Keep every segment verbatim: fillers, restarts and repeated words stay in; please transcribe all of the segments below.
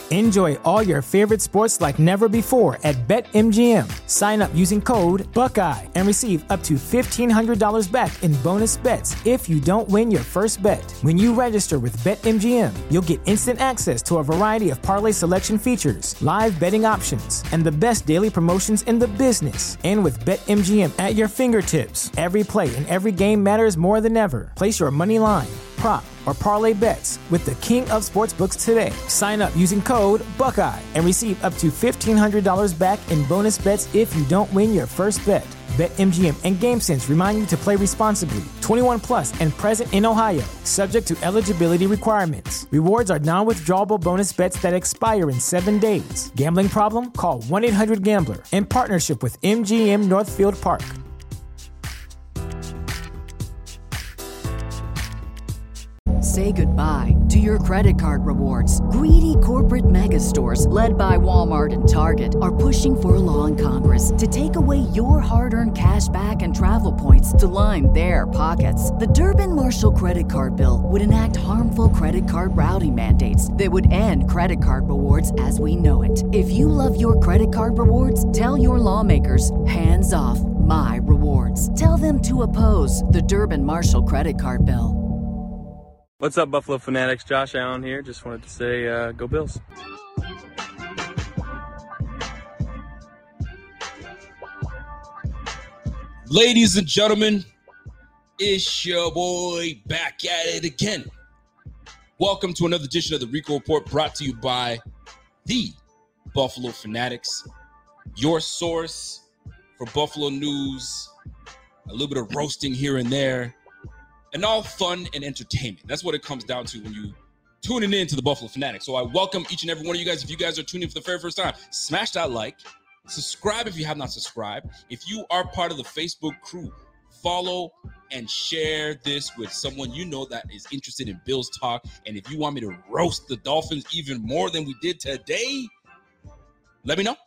Enjoy all your favorite sports like never before at BetMGM. Sign up using code Buckeye and receive up to fifteen hundred dollars back in bonus bets if you don't win your first bet. When you register with BetMGM, you'll get instant access to a variety of parlay selection features, live betting options, and the best daily promotions in the business. And with BetMGM at your fingertips, every play and every game matters more than ever. Place your money line, prop, or parlay bets with the king of sportsbooks today. Sign up using code Buckeye and receive up to fifteen hundred dollars back in bonus bets if you don't win your first bet. BetMGM and GameSense remind you to play responsibly. twenty-one plus and present in Ohio, subject to eligibility requirements. Rewards are non-withdrawable bonus bets that expire in seven days. Gambling problem? Call one eight hundred gambler in partnership with M G M Northfield Park. Say goodbye to your credit card rewards. Greedy corporate mega stores, led by Walmart and Target, are pushing for a law in Congress to take away your hard-earned cash back and travel points to line their pockets. The Durbin-Marshall credit card bill would enact harmful credit card routing mandates that would end credit card rewards as we know it. If you love your credit card rewards, tell your lawmakers, hands off my rewards. Tell them to oppose the Durbin-Marshall credit card bill. What's up, Buffalo Fanatics? Josh Allen here. Just wanted to say, uh, go Bills. Ladies and gentlemen, it's your boy back at it again. Welcome to another edition of the Rico Report, brought to you by the Buffalo Fanatics, your source for Buffalo news, a little bit of roasting here and there, and all fun and entertainment. That's what it comes down to when you tuning in to the Buffalo Fanatics. So I welcome each and every one of you guys. If you guys are tuning in for the very first time, smash that like. Subscribe if you have not subscribed. If you are part of the Facebook crew, follow and share this with someone you know that is interested in Bills talk. And if you want me to roast the Dolphins even more than we did today, let me know.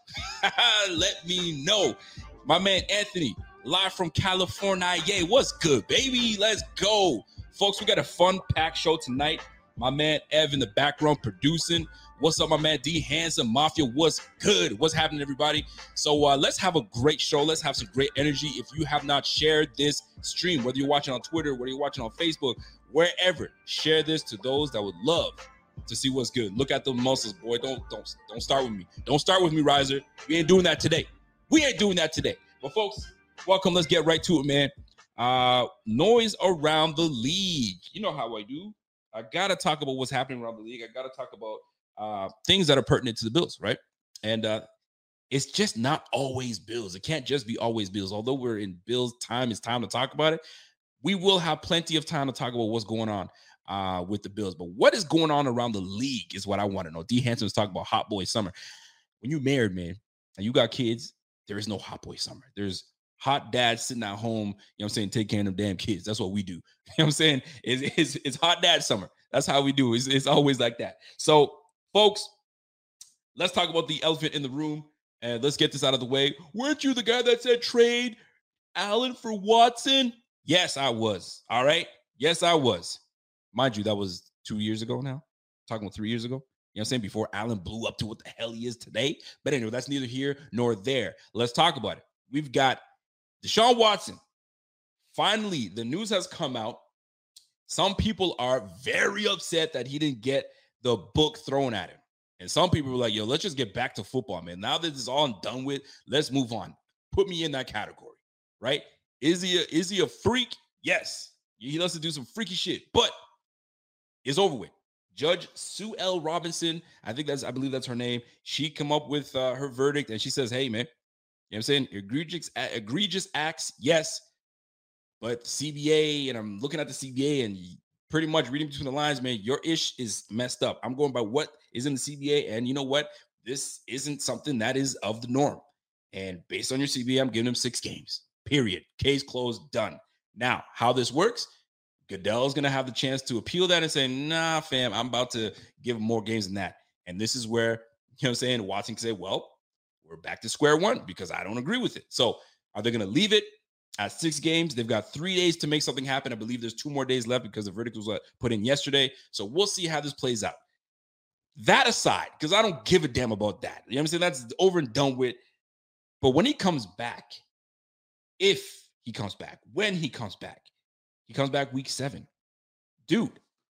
Let me know. My man Anthony, live from California. Yay, what's good, baby? Let's go. Folks, we got a fun packed show tonight. My man Ev in the background producing. What's up, my man D Handsome Mafia? What's good? What's happening, everybody? So uh, let's have a great show. Let's have some great energy. If you have not shared this stream, whether you're watching on Twitter, whether you're watching on Facebook, wherever, share this to those that would love to see what's good. Look at the muscles, boy. Don't don't don't start with me. Don't start with me, Riser. We ain't doing that today. We ain't doing that today. But folks, welcome. Let's get right to it, man. Uh, noise around the league. You know how I do. I gotta talk about what's happening around the league. I gotta talk about uh, things that are pertinent to the Bills, right? And uh, it's just not always Bills. It can't just be always Bills. Although we're in Bills time, it's time to talk about it. We will have plenty of time to talk about what's going on uh, with the Bills. But what is going on around the league is what I want to know. D Hanson was talking about hot boy summer. When you're married, man, and you got kids, there is no hot boy summer. There's hot dad sitting at home, you know what I'm saying, take care of them damn kids. That's what we do. You know what I'm saying? It's, it's, it's hot dad summer. That's how we do. It's, it's always like that. So, folks, let's talk about the elephant in the room, and let's get this out of the way. Weren't you the guy that said trade Allen for Watson? Yes, I was. All right? Yes, I was. Mind you, that was two years ago now. Talking about three years ago. You know what I'm saying? Before Allen blew up to what the hell he is today. But anyway, that's neither here nor there. Let's talk about it. We've got Deshaun Watson. Finally, the news has come out. Some people are very upset that he didn't get the book thrown at him. And some people were like, yo, let's just get back to football, man. Now that this is all done with, let's move on. Put me in that category, right? Is he a, is he a freak? Yes. He loves to do some freaky shit, but it's over with. Judge Sue L. Robinson, I think that's, I believe that's her name. She come up with uh, her verdict, and she says, hey, man, you know what I'm saying? Egregious, egregious acts, yes. But C B A, and I'm looking at the C B A and pretty much reading between the lines, man, your ish is messed up. I'm going by what is in the C B A. And you know what? This isn't something that is of the norm. And based on your C B A, I'm giving him six games, period. Case closed, done. Now, how this works, Goodell's going to have the chance to appeal that and say, nah, fam, I'm about to give him more games than that. And this is where, you know what I'm saying, Watson can say, well, we're back to square one because I don't agree with it. So are they going to leave it at six games? They've got three days to make something happen. I believe there's two more days left because the verdict was uh, put in yesterday. So we'll see how this plays out. that aside, because I don't give a damn about that. You know what I'm saying? That's over and done with. But when he comes back, if he comes back, when he comes back, he comes back week seven. Dude,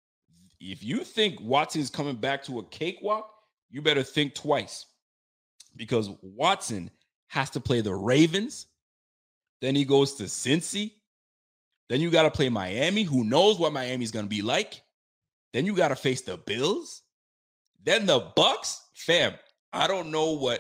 if you think Watson is coming back to a cakewalk, you better think twice. Because Watson has to play the Ravens. Then he goes to Cincy. Then you got to play Miami. Who knows what Miami's going to be like? Then you got to face the Bills. Then the Bucks. Fam, I don't know what,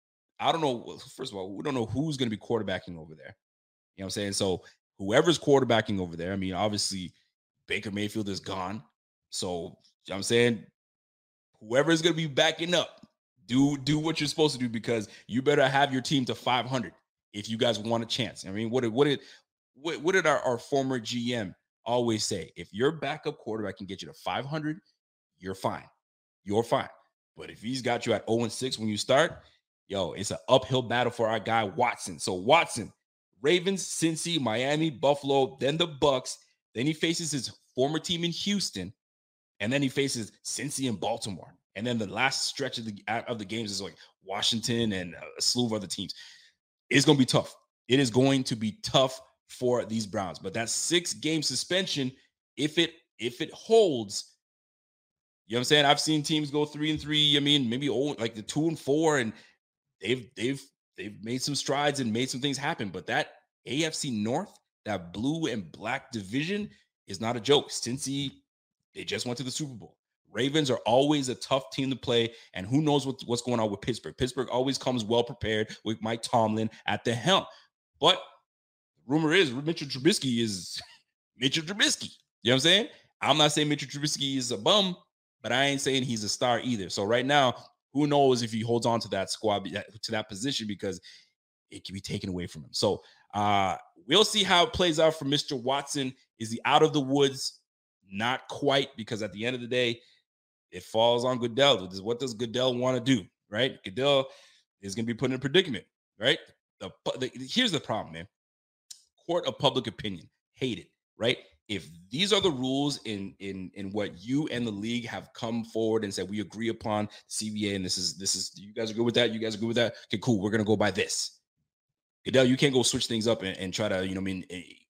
I don't know. First of all, we don't know who's going to be quarterbacking over there. You know what I'm saying? So whoever's quarterbacking over there, I mean, obviously Baker Mayfield is gone. So you know what I'm saying, whoever is going to be backing up, do, do what you're supposed to do, because you better have your team to five hundred if you guys want a chance. I mean, what did, what did, what, what did our, our former G M always say? If your backup quarterback can get you to five hundred, you're fine. You're fine. But if he's got you at oh and six when you start, yo, it's an uphill battle for our guy Watson. So Watson, Ravens, Cincy, Miami, Buffalo, then the Bucks. Then he faces his former team in Houston, and then he faces Cincy and Baltimore. And then the last stretch of the of the games is like Washington and a slew of other teams. It's going to be tough. It is going to be tough for these Browns. But that six-game suspension, if it if it holds, you know what I'm saying? I've seen teams go three and three. I mean, maybe old, like the two and four, and they've they've they've made some strides and made some things happen. But that A F C North, that blue and black division, is not a joke. Cincy, they just went to the Super Bowl. Ravens are always a tough team to play, and who knows what, what's going on with Pittsburgh. Pittsburgh always comes well prepared with Mike Tomlin at the helm. But the rumor is Mitchell Trubisky is Mitchell Trubisky. You know what I'm saying? I'm not saying Mitchell Trubisky is a bum, but I ain't saying he's a star either. So right now, who knows if he holds on to that squad, to that position, because it can be taken away from him. So uh, we'll see how it plays out for Mister Watson. Is he out of the woods? Not quite, because at the end of the day, it falls on Goodell. What does Goodell want to do, right? Goodell is going to be put in a predicament, right? The, the, here's the problem, man. Court of public opinion. Hate it, right? If these are the rules in in in what you and the league have come forward and said we agree upon, C B A, and this is this is you guys are good with that, you guys are good with that. Okay, cool. We're gonna go by this. Goodell, you can't go switch things up and, and try to, you know, I mean,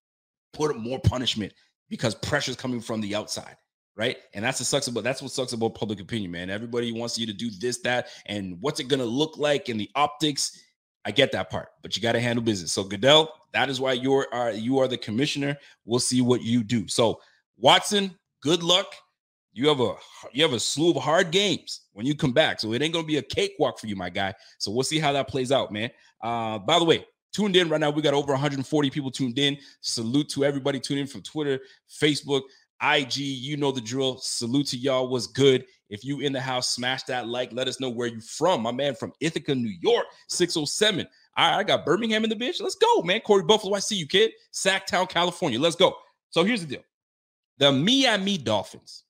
put more punishment because pressure's coming from the outside, right? And that's what sucks about that's what sucks about public opinion, man. Everybody wants you to do this, that, and what's it gonna look like in the optics. I get that part, but you got to handle business. So Goodell, that is why you're uh, you are the commissioner. We'll see what you do. So Watson, good luck. You have a you have a slew of hard games when you come back. So it ain't gonna be a cakewalk for you, my guy. So we'll see how that plays out, man. Uh, by the way, tuned in right now. We got over one hundred forty people tuned in. Salute to everybody tuned in from Twitter, Facebook, I G. You know the drill. Salute to y'all. What's good? If you in the house, smash that like. Let us know where you from. My man from Ithaca, New York, six oh seven. All right, I got Birmingham in the bitch. Let's go, man. Corey Buffalo, I see you, kid. Sacktown, California. Let's go. So here's the deal. The Miami Dolphins.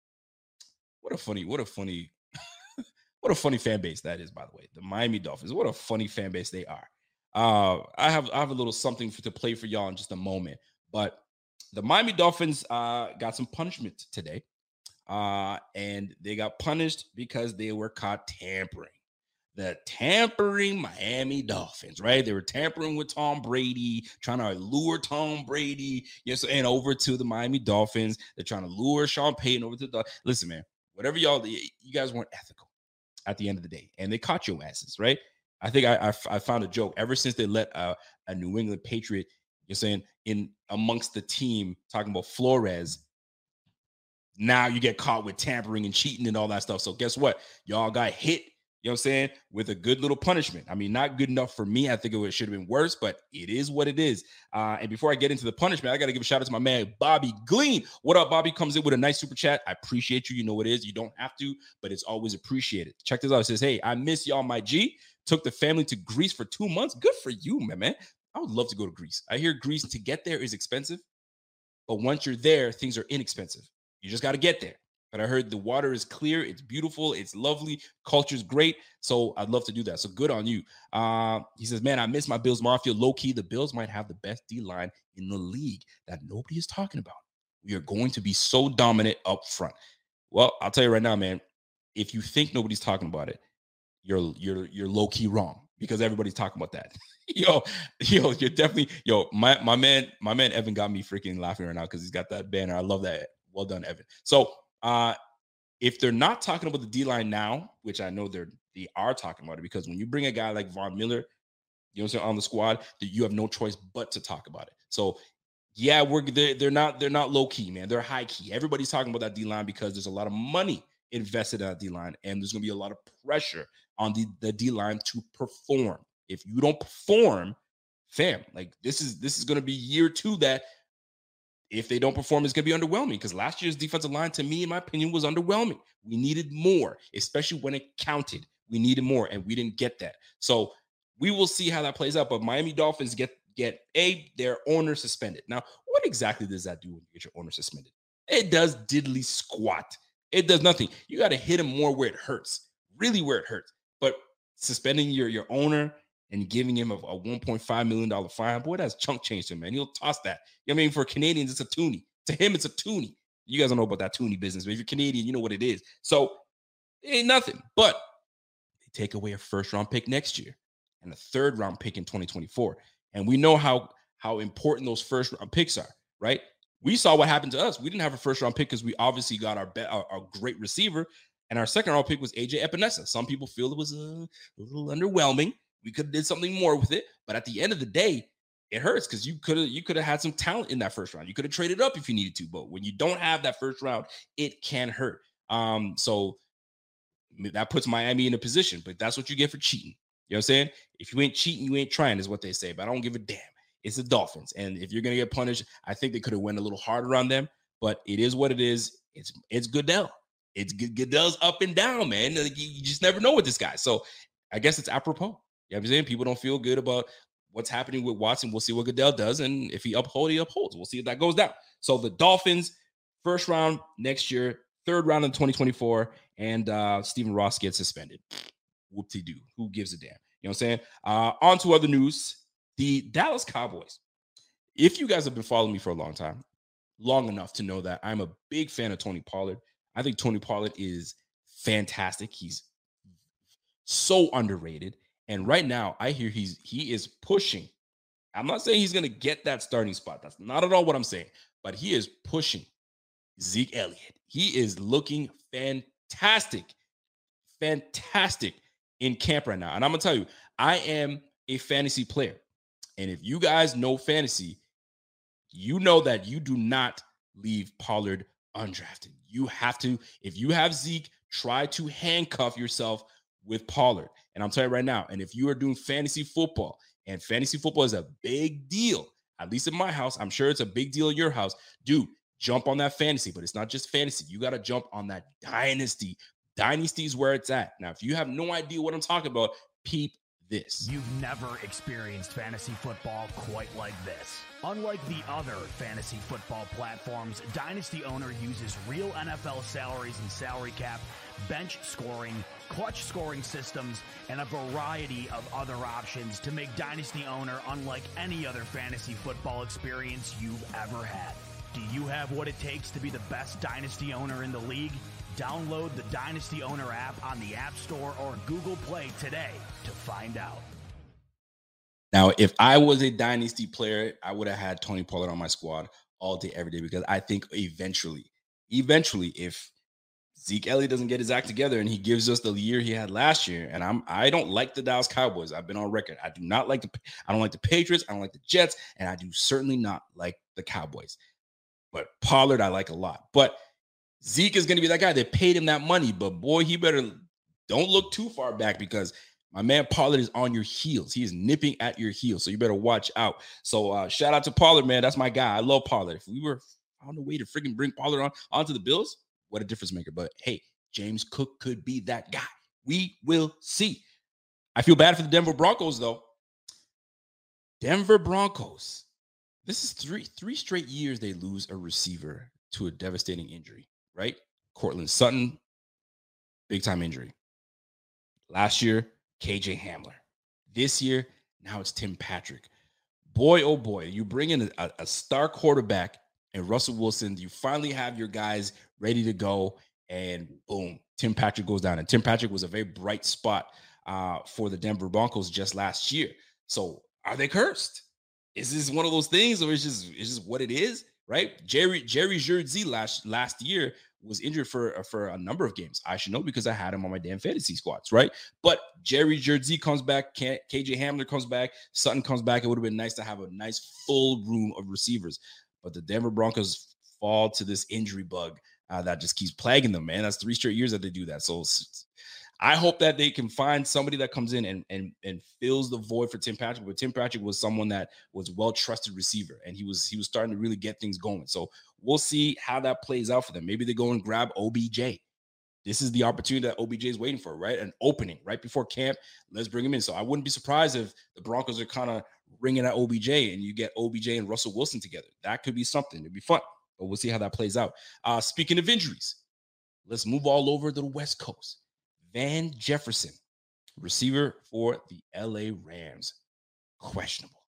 What a funny, what a funny, what a funny fan base that is, by the way. The Miami Dolphins. What a funny fan base they are. Uh, I have I have a little something for, to play for y'all in just a moment. But the Miami Dolphins uh, got some punishment today. Uh, and they got punished because they were caught tampering. The tampering Miami Dolphins, right? They were tampering with Tom Brady, trying to lure Tom Brady, yes, and over to the Miami Dolphins. They're trying to lure Sean Payton over to the. Listen, man, whatever y'all, you guys weren't ethical at the end of the day, and they caught your asses, right? I think I I, I found a joke ever since they let uh, a New England Patriot, you're saying, in amongst the team talking about Flores. Now you get caught with tampering and cheating and all that stuff. So guess what? Y'all got hit, you know what I'm saying, with a good little punishment. I mean, not good enough for me. I think it should have been worse, but it is what it is. Uh, and before I get into the punishment, I got to give a shout out to my man, Bobby Glean. What up, Bobby? Comes in with a nice super chat. I appreciate you. You know what it is. You don't have to, but it's always appreciated. Check this out. It says, hey, I miss y'all, my G. Took the family to Greece for two months. Good for you, man, man. I would love to go to Greece. I hear Greece to get there is expensive, but once you're there, things are inexpensive. You just got to get there. But I heard the water is clear. It's beautiful. It's lovely. Culture's great. So I'd love to do that. So good on you. Uh, he says, man, I miss my Bills Mafia. Low-key, the Bills might have the best D-line in the league that nobody is talking about. We are going to be so dominant up front. Well, I'll tell you right now, man, if you think nobody's talking about it, you're you're you're low key wrong because everybody's talking about that. yo, yo, you're definitely yo. My my man, my man Evan got me freaking laughing right now because he's got that banner. I love that. Well done, Evan. So, uh, if they're not talking about the D-line now, which I know they're they are talking about it, because when you bring a guy like Von Miller, you know, what I'm saying, on the squad, that you have no choice but to talk about it. So, yeah, we're they're, they're not they're not low key, man. They're high key. Everybody's talking about that D-line because there's a lot of money invested in that D-line, and there's going to be a lot of pressure on the, the D-line to perform. If you don't perform, fam, like this is this is going to be year two that if they don't perform, it's going to be underwhelming, because last year's defensive line, to me, in my opinion, was underwhelming. We needed more, especially when it counted. We needed more, and we didn't get that. So we will see how that plays out. But Miami Dolphins get get a their owner suspended. Now, what exactly does that do when you get your owner suspended? It does diddly squat. It does nothing. You got to hit him more where it hurts, really where it hurts. But suspending your, your owner and giving him a, a one point five million dollars fine, boy, that's chunk change to him, man. He'll toss that. You know what I mean? For Canadians, it's a toonie. To him, it's a toonie. You guys don't know about that toonie business, but if you're Canadian, you know what it is. So it ain't nothing. But they take away a first-round pick next year and a third-round pick in twenty twenty-four. And we know how, how important those first-round picks are, right? We saw what happened to us. We didn't have a first-round pick because we obviously got our, be- our, our great receiver, and our second-round pick was A J Epinesa. Some people feel it was a, a little underwhelming. We could have did something more with it, but at the end of the day, it hurts because you could have you could have had some talent in that first round. You could have traded up if you needed to, but when you don't have that first round, it can hurt. Um, so that puts Miami in a position, but that's what you get for cheating. You know what I'm saying? If you ain't cheating, you ain't trying, is what they say. But I don't give a damn. It's the Dolphins, and if you're gonna get punished, I think they could have went a little harder on them. But it is what it is. It's it's Goodell. It's Goodell's up and down, man. You, you just never know with this guy. So I guess it's apropos. You know what I'm saying? People don't feel good about what's happening with Watson. We'll see what Goodell does, and if he upholds, he upholds. We'll see if that goes down. So the Dolphins, first round next year, third round in twenty twenty-four, and uh, Stephen Ross gets suspended. Whoop-de-doo. Who gives a damn? You know what I'm saying? Uh, on to other news. The Dallas Cowboys. If you guys have been following me for a long time, long enough to know that I'm a big fan of Tony Pollard. I think Tony Pollard is fantastic. He's so underrated. And right now, I hear he's he is pushing. I'm not saying he's going to get that starting spot. That's not at all what I'm saying. But he is pushing Zeke Elliott. He is looking fantastic. Fantastic in camp right now. And I'm going to tell you, I am a fantasy player. And if you guys know fantasy, you know that you do not leave Pollard undrafted. You have to, if you have Zeke, try to handcuff yourself with Pollard. And I'm telling you right now, and if you are doing fantasy football, and fantasy football is a big deal, at least in my house, I'm sure it's a big deal in your house, dude, jump on that fantasy. But it's not just fantasy. You got to jump on that dynasty. Dynasty is where it's at. Now, if you have no idea what I'm talking about, peep this. You've never experienced fantasy football quite like this. Unlike the other fantasy football platforms, Dynasty Owner uses real N F L salaries and salary cap, bench scoring, clutch scoring systems, and a variety of other options to make Dynasty Owner unlike any other fantasy football experience you've ever had. Do you have what it takes to be the best Dynasty Owner in the league? Download the Dynasty Owner app on the App Store or Google Play today to find out. Now, if I was a Dynasty player, I would have had Tony Pollard on my squad all day, every day, because I think eventually, eventually, if Zeke Elliott doesn't get his act together and he gives us the year he had last year, and I'm I don't like the Dallas Cowboys. I've been on record. I do not like the I don't like the Patriots. I don't like the Jets, and I do certainly not like the Cowboys. But Pollard, I like a lot. But Zeke is going to be that guy. They paid him that money, but boy, he better don't look too far back, because my man Pollard is on your heels. He is nipping at your heels, so you better watch out. So uh, shout out to Pollard, man. That's my guy. I love Pollard. If we were on the way to freaking bring Pollard on onto the Bills, what a difference maker. But hey, James Cook could be that guy. We will see. I feel bad for the Denver Broncos, though. Denver Broncos. This is three three straight years they lose a receiver to a devastating injury, right? Cortland Sutton, big-time injury. Last year, K J Hamler. This year, now it's Tim Patrick. Boy, oh boy, you bring in a, a star quarterback and Russell Wilson. You finally have your guys ready to go, and boom, Tim Patrick goes down. And Tim Patrick was a very bright spot uh, for the Denver Broncos just last year. So are they cursed? Is this one of those things, or is just is just what it is, right? Jerry Jerry Jersey last last year was injured for for a number of games. I should know because I had him on my damn fantasy squads, right? But Jerry Jersey comes back, K J Hamler comes back, Sutton comes back. It would have been nice to have a nice full room of receivers, but the Denver Broncos fall to this injury bug uh, that just keeps plaguing them, man. That's three straight years that they do that. So I hope that they can find somebody that comes in and and and fills the void for Tim Patrick. But Tim Patrick was someone that was well-trusted receiver, and he was he was starting to really get things going. So we'll see how that plays out for them. Maybe they go and grab O B J. This is the opportunity that O B J is waiting for, right? An opening right before camp. Let's bring him in. So I wouldn't be surprised if the Broncos are kind of ringing at O B J and you get O B J and Russell Wilson together. That could be something. It'd be fun, but we'll see how that plays out. Uh, speaking of injuries, let's move all over to the West Coast. Van Jefferson, receiver for the L A Rams, questionable.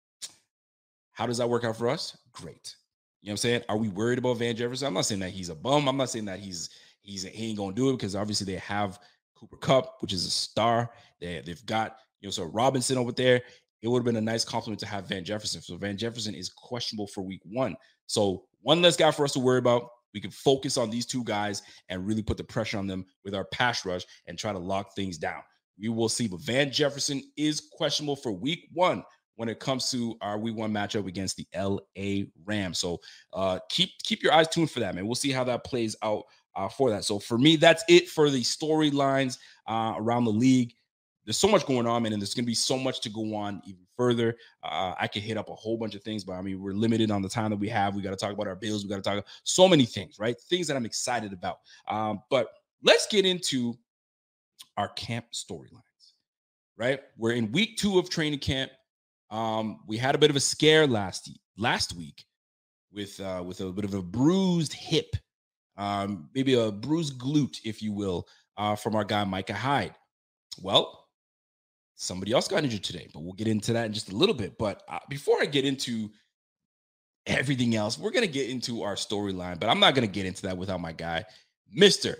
How does that work out for us? Great. You know what I'm saying? Are we worried about Van Jefferson? I'm not saying that he's a bum. I'm not saying that he's he's he ain't gonna do it, because obviously they have Cooper Kupp, which is a star. They, they've got, you know, so Robinson over there. It would have been a nice compliment to have Van Jefferson. So Van Jefferson is questionable for week one. So one less guy for us to worry about. We can focus on these two guys and really put the pressure on them with our pass rush and try to lock things down. We will see. But Van Jefferson is questionable for week one when it comes to our week one matchup against the L A Rams. So uh, keep keep your eyes tuned for that, man. We'll see how that plays out uh, for that. So for me, that's it for the storylines uh, around the league. There's so much going on, man, and there's going to be so much to go on even further. Uh, I could hit up a whole bunch of things, but I mean, we're limited on the time that we have. We got to talk about our Bills. We got to talk about so many things, right? Things that I'm excited about. Um, but let's get into our camp storylines, right? We're in week two of training camp. Um, we had a bit of a scare last last week with uh, with a bit of a bruised hip, um, maybe a bruised glute, if you will, uh, from our guy Micah Hyde. Well, somebody else got injured today, but we'll get into that in just a little bit. But uh, before I get into everything else, we're going to get into our storyline, but I'm not going to get into that without my guy, Mister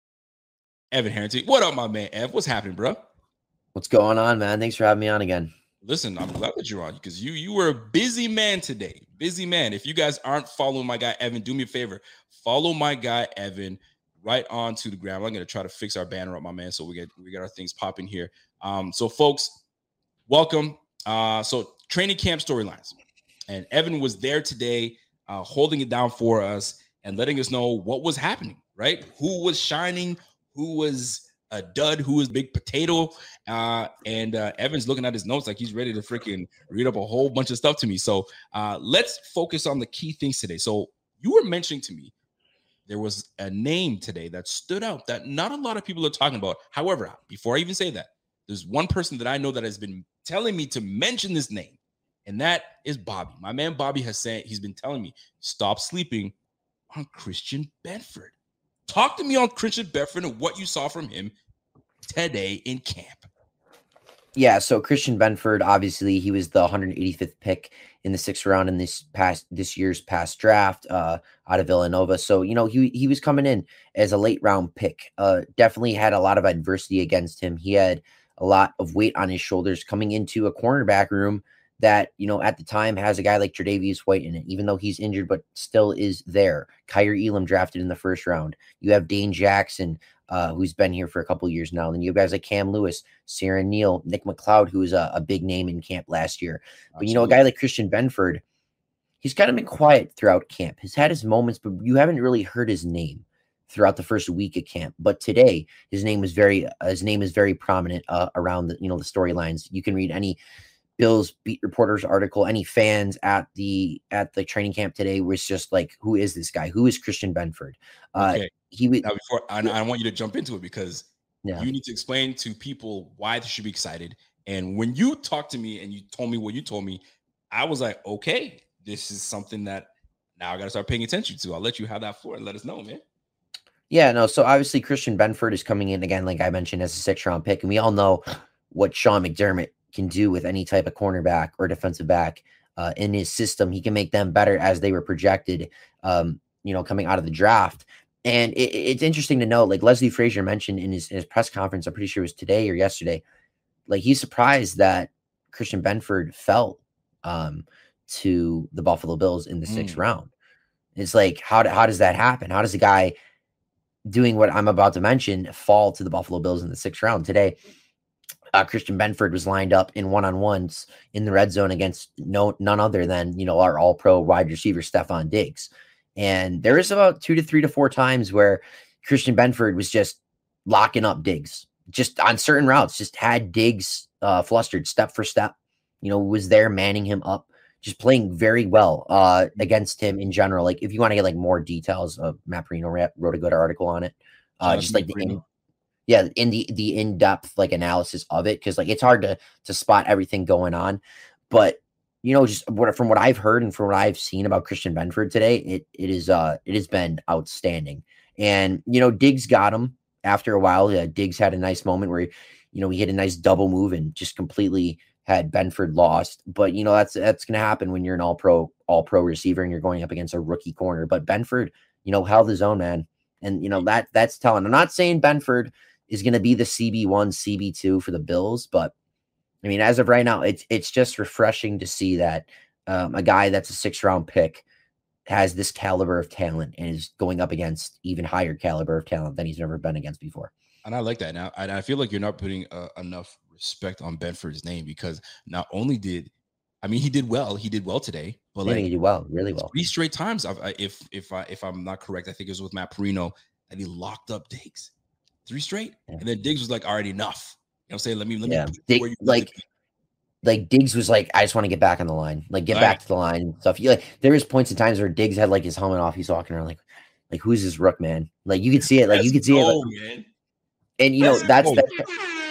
Evan Harrington. What up, my man, Ev? What's happening, bro? What's going on, man? Thanks for having me on again. Listen, I'm glad that you're on, because you you were a busy man today. Busy man. If you guys aren't following my guy, Evan, do me a favor. Follow my guy, Evan, right onto the ground. I'm going to try to fix our banner up, my man, so we get we got our things popping here. Um, so, folks, welcome. Uh, so, training camp storylines. And Evan was there today uh, holding it down for us and letting us know what was happening, right? Who was shining, who was a dud, who was big potato. Uh, and uh, Evan's looking at his notes like he's ready to freaking read up a whole bunch of stuff to me. So, uh, let's focus on the key things today. So, you were mentioning to me there was a name today that stood out that not a lot of people are talking about. However, before I even say that, there's one person that I know that has been telling me to mention this name, and that is Bobby. My man Bobby has said, he's been telling me, stop sleeping on Christian Benford. Talk to me on Christian Benford and what you saw from him today in camp. Yeah, so Christian Benford, obviously, he was the one hundred eighty-fifth pick in the sixth round in this past this year's past draft uh, out of Villanova. So, you know, he he was coming in as a late round pick. Uh, definitely had a lot of adversity against him. He had a lot of weight on his shoulders coming into a cornerback room that, you know, at the time has a guy like Tre'Davious White in it, even though he's injured, but still is there. Kyrie Elam drafted in the first round. You have Dane Jackson, uh, who's been here for a couple of years now. And then you have guys like Cam Lewis, Sarah Neal, Nick McLeod, who's a, a big name in camp last year. But, Absolutely. You know, a guy like Christian Benford, he's kind of been quiet throughout camp. He's had his moments, but you haven't really heard his name throughout the first week of camp. But today, his name is very, uh, his name is very prominent uh, around the, you know, the storylines. You can read any Bills beat reporters article, any fans at the at the training camp today was just like, who is this guy? Who is Christian Benford? Uh, okay. He would. Now before I, I want you to jump into it, because yeah. you need to explain to people why they should be excited. And when you talked to me and you told me what you told me, I was like, okay, this is something that now I got to start paying attention to. I'll let you have that floor and let us know, man. Yeah, no. So obviously Christian Benford is coming in again, like I mentioned, as a sixth round pick, and we all know what Sean McDermott can do with any type of cornerback or defensive back uh, in his system. He can make them better as they were projected, um, you know, coming out of the draft. And it, it's interesting to know, like Leslie Frazier mentioned in his, in his press conference, I'm pretty sure it was today or yesterday, like he's surprised that Christian Benford fell um, to the Buffalo Bills in the sixth Mm. round. It's like, how, do, how does that happen? How does a guy doing what I'm about to mention fall to the Buffalo Bills in the sixth round? Today, uh, Christian Benford was lined up in one-on-ones in the red zone against no none other than, you know, our all-pro wide receiver, Stephon Diggs. And there is about two to three to four times where Christian Benford was just locking up Diggs, just on certain routes, just had Diggs uh, flustered step for step, you know, was there manning him up, just playing very well uh, against him in general. Like if you want to get like more details, uh, Matt Perino wrote a good article on it. Uh, just like the in, yeah, in the the in-depth like analysis of it, because like it's hard to to spot everything going on, but you know, just what from what I've heard and from what I've seen about Christian Benford today, it it is uh it has been outstanding. And you know, Diggs got him after a while. Uh, Diggs had a nice moment where he, you know, he hit a nice double move and just completely had Benford lost. But you know, that's that's gonna happen when you're an all pro all pro receiver and you're going up against a rookie corner. But Benford, you know, held his own, man. And you know, that that's telling. I'm not saying Benford is gonna be the C B one, C B two for the Bills, but I mean, as of right now, it's it's just refreshing to see that um, a guy that's a six round pick has this caliber of talent and is going up against even higher caliber of talent than he's never been against before. And I like that. Now, and I feel like you're not putting uh, enough respect on Benford's name, because not only did, I mean, he did well. He did well today, but Yeah, like he did well, really well. Three straight times, I've, I, if if I if I'm not correct, I think it was with Matt Perino, and he locked up Diggs. Three straight, Yeah. and then Diggs was like, "All right, enough." You know what I'm saying? Let me let me Yeah, put you Dig- where you need like to be. like Diggs was like, I just want to get back on the line, like get Right. back to the line and stuff. You like there was points in times where Diggs had like his helmet off, he's walking around like, like who's this rook, man? Like you could see it, like you Let's could see go, it, like, man. and you know Let's that's go. the,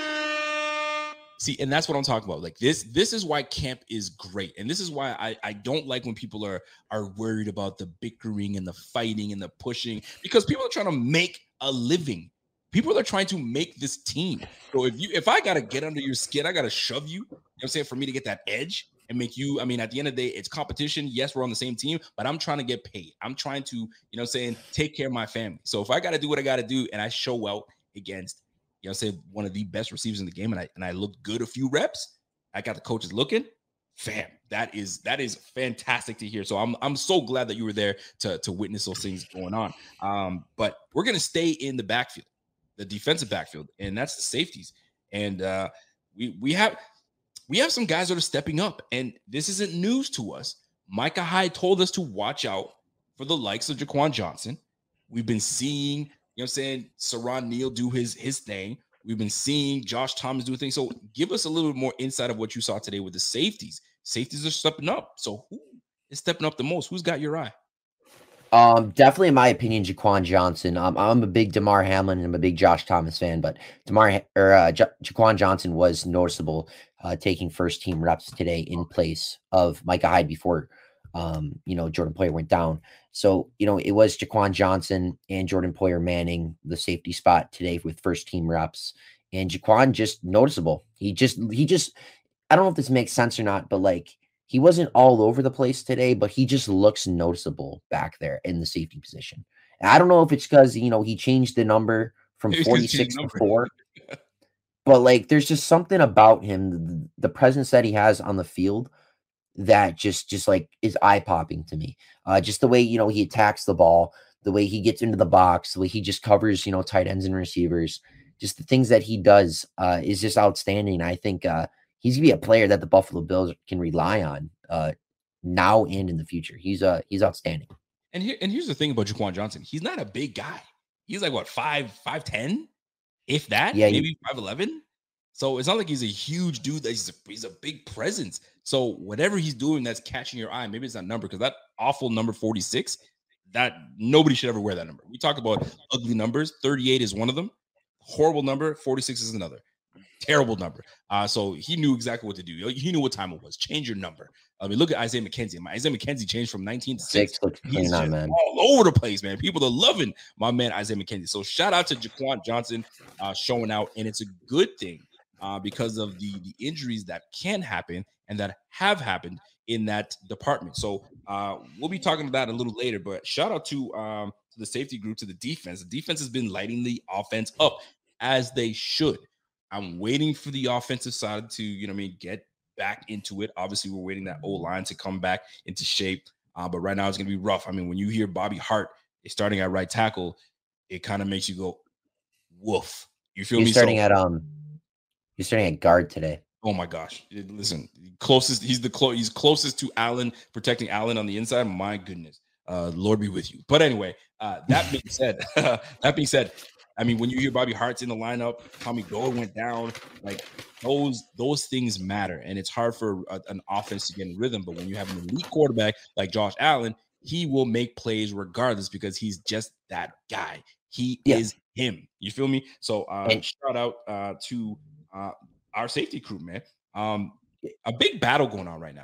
See, and that's what I'm talking about. Like this, this is why camp is great, and this is why I I don't like when people are are worried about the bickering and the fighting and the pushing, because people are trying to make a living. People are trying to make this team. So if you if I gotta get under your skin, I gotta shove you. You know what I'm saying, for me to get that edge and make you. I mean, at the end of the day, it's competition. Yes, we're on the same team, but I'm trying to get paid. I'm trying to, you know what I'm saying, take care of my family. So if I gotta do what I gotta do and I show out against, you know, say one of the best receivers in the game, and I and I look good a few reps, I got the coaches looking, fam. That is that is fantastic to hear. So I'm I'm so glad that you were there to to witness those things going on. Um, but we're gonna stay in the backfield, the defensive backfield, and that's the safeties. And uh, we we have we have some guys that are stepping up, and this isn't news to us. Micah Hyde told us to watch out for the likes of Jaquan Johnson. We've been seeing, you know what I'm saying, Saron Neal do his his thing. We've been seeing Josh Thomas do things. So give us a little bit more insight of what you saw today with the safeties. Safeties are stepping up. So who is stepping up the most? Who's got your eye? Um, definitely, in my opinion, Jaquan Johnson. Um, I'm a big Damar Hamlin and I'm a big Josh Thomas fan, but Damar or uh, ja- Jaquan Johnson was noticeable, uh, taking first team reps today in place of Micah Hyde before, um, you know, Jordan Poyer went down. So, you know, it was Jaquan Johnson and Jordan Poyer manning the safety spot today with first team reps, and Jaquan just noticeable. He just, he just, I don't know if this makes sense or not, but like, he wasn't all over the place today, but he just looks noticeable back there in the safety position. And I don't know if it's because, you know, he changed the number from forty-six to four, but like there's just something about him, the, the presence that he has on the field that just, just like is eye popping to me. Uh, just the way, you know, he attacks the ball, the way he gets into the box, the way he just covers, you know, tight ends and receivers, just the things that he does uh, is just outstanding. I think, uh, he's gonna be a player that the Buffalo Bills can rely on uh, now and in the future. He's uh he's outstanding. And here and here's the thing about Jaquan Johnson. He's not a big guy. He's like what, five, five ten, if that, Yeah, maybe five eleven. So it's not like he's a huge dude. That he's a, he's a big presence. So whatever he's doing that's catching your eye, maybe it's that number, because that awful number forty-six, that nobody should ever wear that number. We talk about ugly numbers. thirty-eight is one of them. Horrible number. forty-six is another. Terrible number. Uh, so he knew exactly what to do. He knew what time it was. Change your number. I mean, look at Isaiah McKenzie. Isaiah McKenzie changed from nineteen to six. Six looks He's clean on, just man. all over the place, man. People are loving my man Isaiah McKenzie. So shout out to Jaquan Johnson uh, showing out, and it's a good thing uh, because of the the injuries that can happen and that have happened in that department. So uh, we'll be talking about that a little later. But shout out to um, to the safety group, to the defense. The defense has been lighting the offense up as they should. I'm waiting for the offensive side to, you know what I mean, get back into it. Obviously, we're waiting that O-line to come back into shape. Uh, but right now it's going to be rough. I mean, when you hear Bobby Hart is starting at right tackle, it kind of makes you go, woof. You feel he's me? Starting so, at um, he's starting at guard today. Oh my gosh! Listen, closest. He's the close. He's closest to Allen, protecting Allen on the inside. My goodness, uh, Lord be with you. But anyway, uh, that being said, that being said, I mean, when you hear Bobby Hart's in the lineup, Tommy Gore went down. Like those, those things matter, and it's hard for a, an offense to get in rhythm. But when you have an elite quarterback like Josh Allen, he will make plays regardless because he's just that guy. He yeah. is him. You feel me? So uh, and- shout out uh, to uh, our safety crew, man. Um, a big battle going on right now.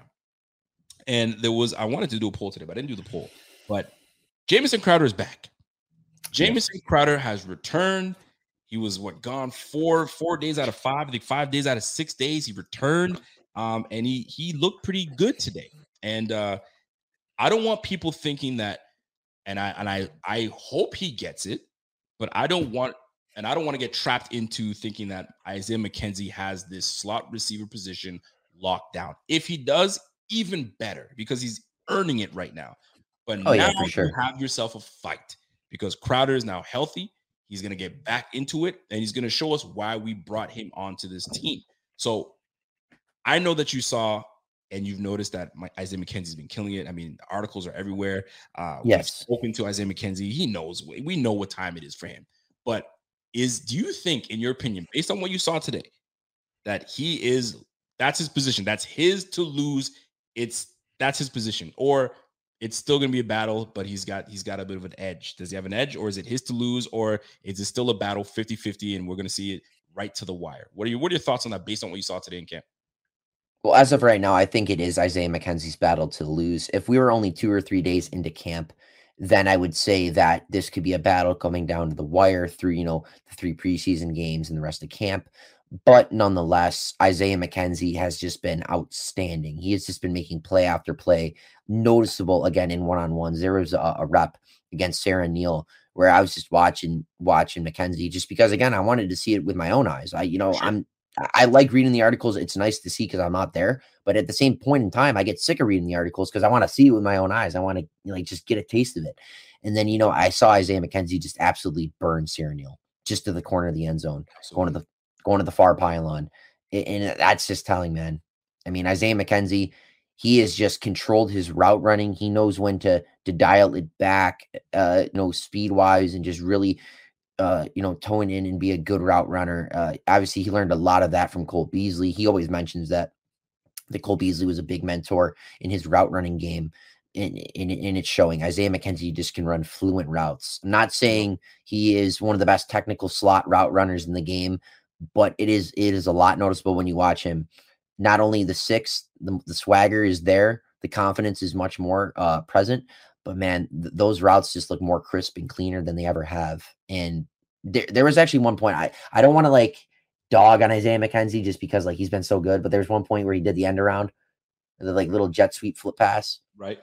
And there was, I wanted to do a poll today, but I didn't do the poll. But Jamison Crowder is back. Jamison yes. Crowder has returned. He was what gone four four days out of five. I think five days out of six days he returned, um, and he he looked pretty good today. And uh, I don't want people thinking that, and I and I I hope he gets it, but I don't want and I don't want to get trapped into thinking that Isaiah McKenzie has this slot receiver position locked down. If he does, even better because he's earning it right now. But oh, now yeah, for sure. you have yourself a fight. Because Crowder is now healthy. He's going to get back into it, and he's going to show us why we brought him onto this team. So I know that you saw and you've noticed that my, Isaiah McKenzie's been killing it. I mean, the articles are everywhere. Uh, yes. We've spoken to Isaiah McKenzie. He knows. We know what time it is for him. But is do you think, in your opinion, based on what you saw today, that he is – that's his position. That's his to lose. It's That's his position. Or – it's still going to be a battle, but he's got he's got a bit of an edge. Does he have an edge, or is it his to lose, or is it still a battle fifty-fifty, and we're going to see it right to the wire? What are your what are your thoughts on that based on what you saw today in camp? Well, as of right now, I think it is Isaiah McKenzie's battle to lose. If we were only two or three days into camp, then I would say that this could be a battle coming down to the wire through, you know, the three preseason games and the rest of camp. But nonetheless, Isaiah McKenzie has just been outstanding. He has just been making play after play, noticeable again in one-on-ones. There was a, a rep against Sarah Neal where I was just watching watching McKenzie just because, again, I wanted to see it with my own eyes. I, you know, sure. I'm I like reading the articles. It's nice to see because I'm not there. But at the same point in time, I get sick of reading the articles because I want to see it with my own eyes. I want to like just get a taste of it. And then, you know, I saw Isaiah McKenzie just absolutely burn Sarah Neal just to the corner of the end zone, absolutely. going to the going to the far pylon. And that's just telling, man. I mean, Isaiah McKenzie, he has just controlled his route running. He knows when to to dial it back, uh, you know, speed wise, and just really, uh, you know, towing in and be a good route runner. Uh, obviously, he learned a lot of that from Cole Beasley. He always mentions that that Cole Beasley was a big mentor in his route running game. And, and, and it's showing. Isaiah McKenzie just can run fluent routes. I'm not saying he is one of the best technical slot route runners in the game, but it is it is a lot noticeable when you watch him. Not only the six, the, the swagger is there, the confidence is much more uh, present, but man, th- those routes just look more crisp and cleaner than they ever have. And there, there was actually one point, I, I don't want to like dog on Isaiah McKenzie just because like he's been so good, but there's one point where he did the end around, the like little jet sweep flip pass. Right.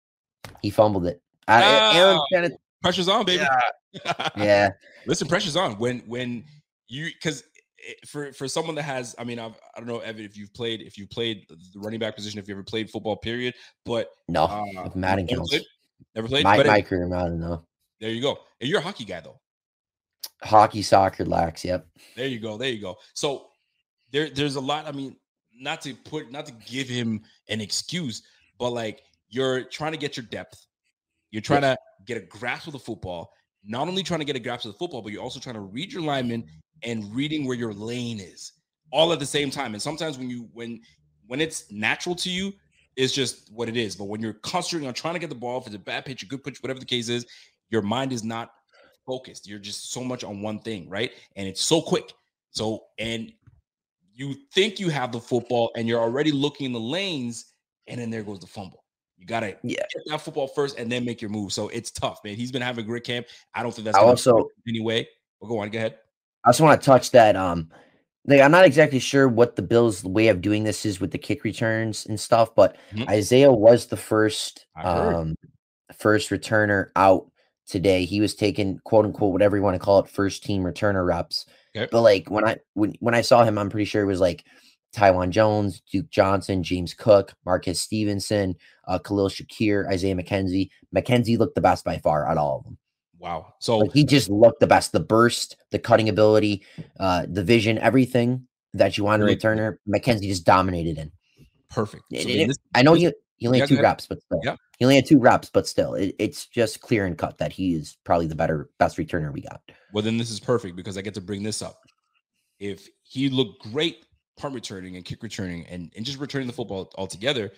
He fumbled it. Uh, oh, Aaron Kenneth, pressure's on, baby. Yeah. yeah. Listen, pressure's on when when you because for for someone that has, I mean, I've, I don't know, Evan, if you've played if you played the running back position, if you ever played football, period. But no, uh, Madden never counts. played, never played. My, but my it, career, Madden, no. There you go. And you're a hockey guy, though. Hockey, soccer, lax. Yep. There you go. There you go. So there, there's a lot. I mean, not to put, not to give him an excuse, but like you're trying to get your depth. You're trying yep. to get a grasp of the football. Not only trying to get a grasp of the football, but you're also trying to read your linemen and reading where your lane is, all at the same time. And sometimes when you when when it's natural to you, it's just what it is. But when you're concentrating on trying to get the ball, if it's a bad pitch, a good pitch, whatever the case is, your mind is not focused. You're just so much on one thing, right? And it's so quick. So, and you think you have the football and you're already looking in the lanes, and then there goes the fumble. You got to yeah. check that football first and then make your move. So it's tough, man. He's been having a great camp. I don't think that's I also anyway. Well, go on, go ahead. I just want to touch that. Um, like I'm not exactly sure what the Bills' way of doing this is with the kick returns and stuff, but mm-hmm. Isaiah was the first um first returner out today. He was taking quote unquote whatever you want to call it, first team returner reps. Okay. But like when I when when I saw him, I'm pretty sure it was like Tywan Jones, Duke Johnson, James Cook, Marquez Stevenson, uh, Khalil Shakir, Isaiah McKenzie. McKenzie looked the best by far out of all of them. Wow. So like, he just looked the best. The burst, the cutting ability, uh, the vision, everything that you want in a returner, McKenzie just dominated in. Perfect. So it, it, this, I know this, he, he only yeah, had two reps, but still. Yeah. He only had two reps, but still, it, it's just clear and cut that he is probably the better, best returner we got. Well, then this is perfect because I get to bring this up. If he looked great punt returning and kick returning and, and just returning the football altogether,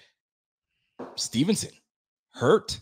Stevenson hurt.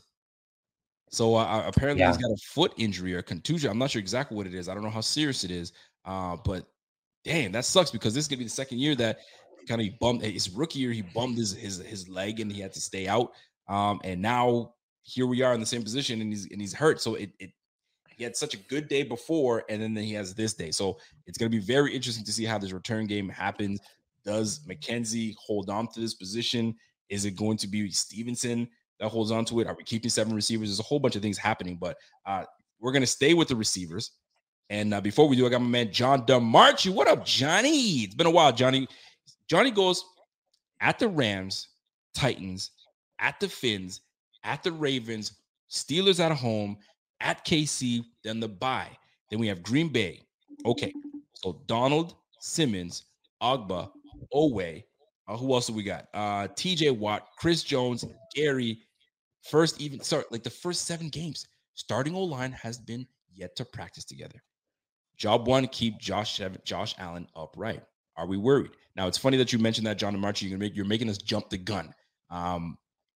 So uh, apparently yeah. he's got a foot injury or contusion. I'm not sure exactly what it is. I don't know how serious it is. Uh, but damn, that sucks because this is gonna be the second year that kind of he bummed his rookie year. He bummed his his his leg and he had to stay out. Um, and now here we are in the same position and he's and he's hurt. So it it he had such a good day before, and then, then he has this day. So it's going to be very interesting to see how this return game happens. Does McKenzie hold on to this position? Is it going to be Stevenson that holds on to it? Are we keeping seven receivers? There's a whole bunch of things happening, but uh, we're going to stay with the receivers. And uh, before we do, I got my man John DeMarchi. What up, Johnny? It's been a while, Johnny. Johnny goes at the Rams, Titans, at the Finns, at the Ravens, Steelers at home, at K C, then the bye. Then we have Green Bay. Okay, so Donald, Simmons, Ogba, Owe. Uh, who else do we got? Uh, T J Watt, Chris Jones, Gary. First even start like the first seven games. Starting O-line has been yet to practice together. Job one, keep Josh Josh Allen upright. Are we worried? Now it's funny that you mentioned that, John DeMarchi. You're gonna make you're making us jump the gun. Um,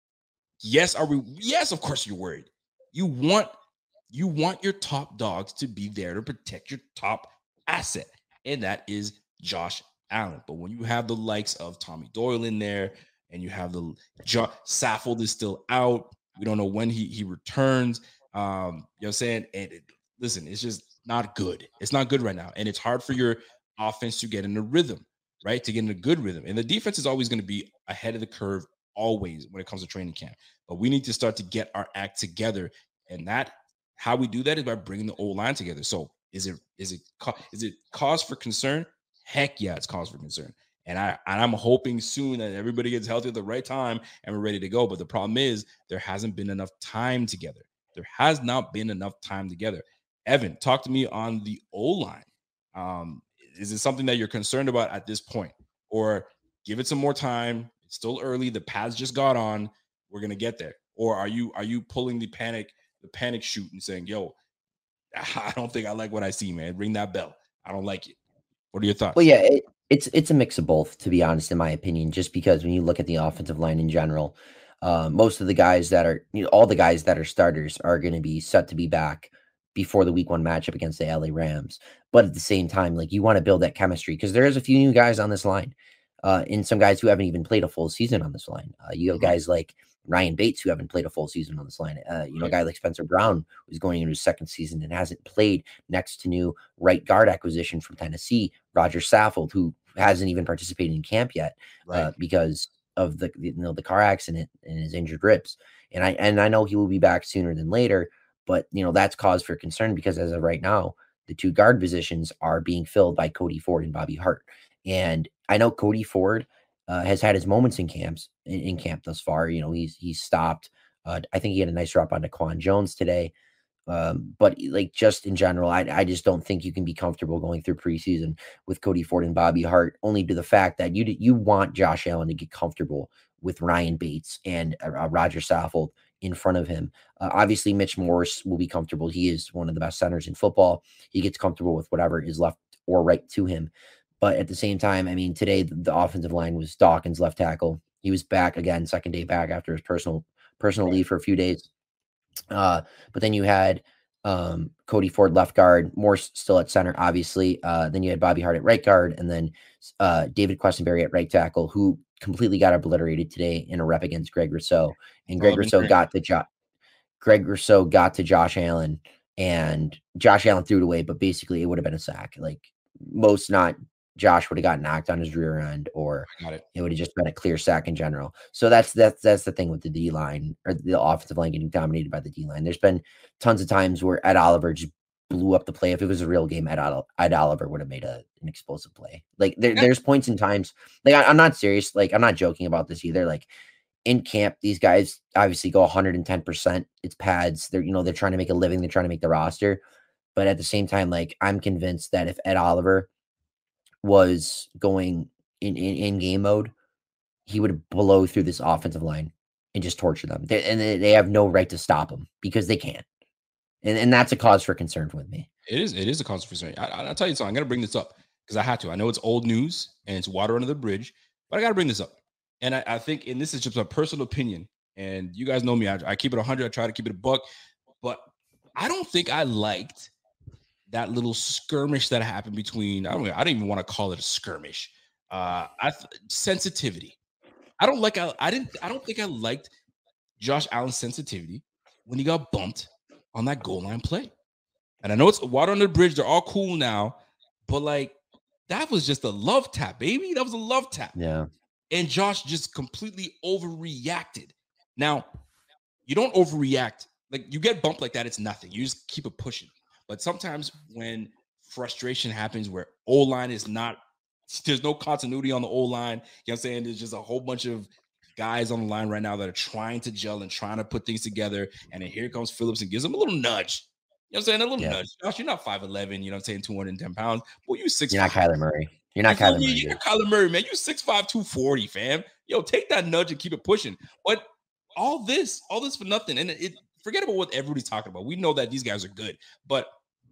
yes, are we? Yes, of course you're worried. You want. You want your top dogs to be there to protect your top asset, and that is Josh Allen. But when you have the likes of Tommy Doyle in there, and you have the jo- Saffold is still out, we don't know when he he returns. Um, you know what I'm saying? And it, listen, it's just not good. It's not good right now, and it's hard for your offense to get in a rhythm, right? To get in a good rhythm, and the defense is always going to be ahead of the curve, always when it comes to training camp. But we need to start to get our act together, and that. How we do that is by bringing the O-line together. So is it is it is it cause for concern? Heck yeah, it's cause for concern. And I and I'm hoping soon that everybody gets healthy at the right time and we're ready to go. But the problem is there hasn't been enough time together. There has not been enough time together. Evan, talk to me on the O-line. Um, is it something that you're concerned about at this point, or give it some more time? It's still early. The paths just got on. We're gonna get there. Or are you are you pulling the panic? The panic shoot and saying, yo, I don't think I like what I see, man. Ring that bell. I don't like it. What are your thoughts? Well, yeah, it, it's it's a mix of both, to be honest, in my opinion, just because when you look at the offensive line in general, uh, most of the guys that are, you know, all the guys that are starters are going to be set to be back before the week one matchup against the L A Rams. But at the same time, like, you want to build that chemistry because there is a few new guys on this line uh, and some guys who haven't even played a full season on this line. Uh, you have mm-hmm. guys like Ryan Bates, who haven't played a full season on this line. Uh, you know, a guy like Spencer Brown, who's going into his second season and hasn't played, next to new right guard acquisition from Tennessee, Roger Saffold, who hasn't even participated in camp yet right. uh, because of the you know the car accident and his injured ribs. And I and I know he will be back sooner than later, but you know that's cause for concern because as of right now, the two guard positions are being filled by Cody Ford and Bobby Hart. And I know Cody Ford Uh, has had his moments in camps in, in camp thus far. You know, he's he's stopped. Uh, I think he had a nice drop on Daquan Jones today. Um, but like just in general, I I just don't think you can be comfortable going through preseason with Cody Ford and Bobby Hart, only to the fact that you you want Josh Allen to get comfortable with Ryan Bates and uh, Roger Saffold in front of him. Uh, obviously, Mitch Morse will be comfortable. He is one of the best centers in football. He gets comfortable with whatever is left or right to him. But at the same time, I mean, today the, the offensive line was Dawkins, left tackle. He was back again, second day back after his personal personal leave for a few days. Uh, but then you had um, Cody Ford, left guard, Morse still at center, obviously. Uh, then you had Bobby Hart at right guard, and then uh, David Questenberry at right tackle, who completely got obliterated today in a rep against Greg Rousseau. And Greg oh, Rousseau got to jo- Greg Rousseau got to Josh Allen, and Josh Allen threw it away, but basically it would have been a sack. Like most not. Josh would have got knocked on his rear end, or Got it. it would have just been a clear sack in general. So that's that's that's the thing with the D line, or the offensive line getting dominated by the D line. There's been tons of times where Ed Oliver just blew up the play. If it was a real game, Ed, Ol- Ed Oliver would have made a, an explosive play. Like there, there's points in times, like I, I'm not serious, like I'm not joking about this either. Like in camp, these guys obviously go one hundred ten percent. It's pads. They're, you know, they're trying to make a living. They're trying to make the roster. But at the same time, like I'm convinced that if Ed Oliver was going in, in, in game mode, he would blow through this offensive line and just torture them. They, and they, they have no right to stop him because they can't. And, and that's a cause for concern with me. It is. It is a cause for concern. I, I'll tell you something. I'm going to bring this up because I had to. I know it's old news and it's water under the bridge, but I got to bring this up. And I, I think, and this is just a personal opinion, and you guys know me. I, I keep it one hundred. I try to keep it a buck, but I don't think I liked that little skirmish that happened between, I don't I didn't even want to call it a skirmish. Uh, I sensitivity. I don't like, I, I didn't, I don't think I liked Josh Allen's sensitivity when he got bumped on that goal line play. And I know it's water under the bridge. They're all cool now, but like, that was just a love tap, baby. That was a love tap. Yeah. And Josh just completely overreacted. Now, you don't overreact. Like, you get bumped like that, it's nothing. You just keep it pushing. But sometimes when frustration happens where O-line is not, there's no continuity on the O-line, you know what I'm saying? There's just a whole bunch of guys on the line right now that are trying to gel and trying to put things together. And then here comes Phillips and gives him a little nudge. You know what I'm saying? A little yeah. nudge. Josh, you're not five eleven, you know what I'm saying, two hundred ten pounds. Well, you six. You're not Kyler Murray. You're not Kyler Murray. You're not Kyler Murray, man. You six five, two forty, fam. Yo, take that nudge and keep it pushing. But all this, all this for nothing. And it, it forget about what everybody's talking about. We know that these guys are good. But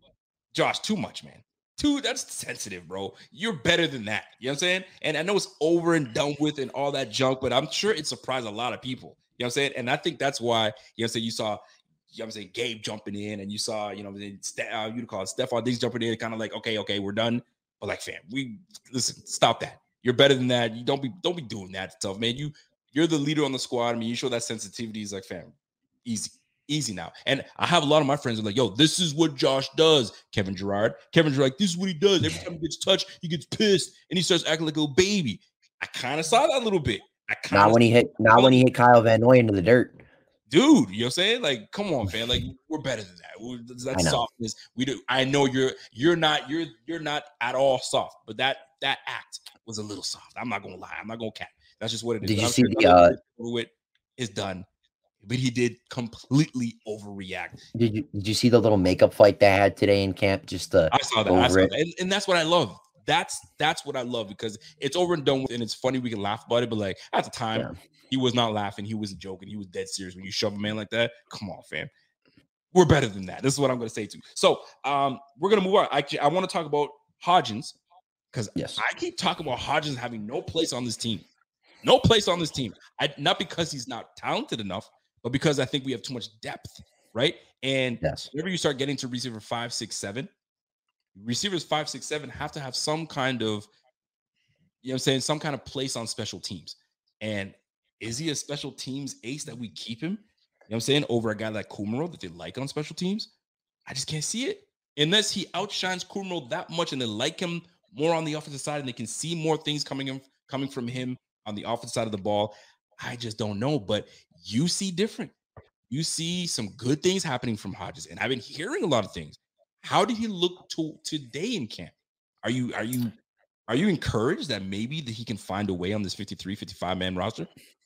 Josh, too much, man. Too, that's sensitive, bro. You're better than that. You know what I'm saying? And I know it's over and done with and all that junk, but I'm sure it surprised a lot of people. You know what I'm saying? And I think that's why, you know what I'm saying, you saw, you know what I'm saying, Gabe jumping in, and you saw, you know, uh, you call it Stephon Diggs jumping in, kind of like, okay, okay, we're done. But like, fam, we listen, stop that. You're better than that. You don't be, don't be doing that stuff, man. You, you're the leader on the squad. I mean, you show that sensitivity. Is like, fam, easy. Easy now. And I have a lot of my friends who are like, yo, this is what Josh does. Kevin Gerard. Kevin Gerard, like, this is what he does. Every time he gets touched, he gets pissed and he starts acting like a little baby. I kind of saw that a little bit. I Not when he hit, not when he hit Kyle Van Noy into the dirt. Dude, you know what I'm saying? Like, come on, man. Like, we're better than that. We're, that's softness. We do. I know you're you're not, you're you're not at all soft, but that that act was a little soft. I'm not gonna lie. I'm not gonna cap. That's just what it is. Did but you I'm see sure the uh it is done. But he did completely overreact. Did you did you see the little makeup fight they had today in camp? Just to I saw that. I saw that. And, and that's what I love. That's that's what I love, because it's over and done with, and it's funny. We can laugh about it, but like at the time, yeah. he was not laughing. He wasn't joking. He was dead serious. When you shove a man like that, come on, fam. We're better than that. This is what I'm going to say too. So um, we're going to move on. I I want to talk about Hodgins, because yes. I keep talking about Hodgins having no place on this team. No place on this team. I, not because he's not talented enough, but because I think we have too much depth, right? And yes. whenever you start getting to receiver five, six, seven, receivers five, six, seven have to have some kind of, you know what I'm saying, some kind of place on special teams. And is he a special teams ace that we keep him, you know what I'm saying, over a guy like Kumerow that they like on special teams? I just can't see it. Unless he outshines Kumerow that much and they like him more on the offensive side and they can see more things coming in, coming from him on the offensive side of the ball, I just don't know. But you see different. You see some good things happening from Hodges, and I've been hearing a lot of things. How did he look to today in camp? Are you are you are you encouraged that maybe that he can find a way on this fifty-three, fifty-five man roster?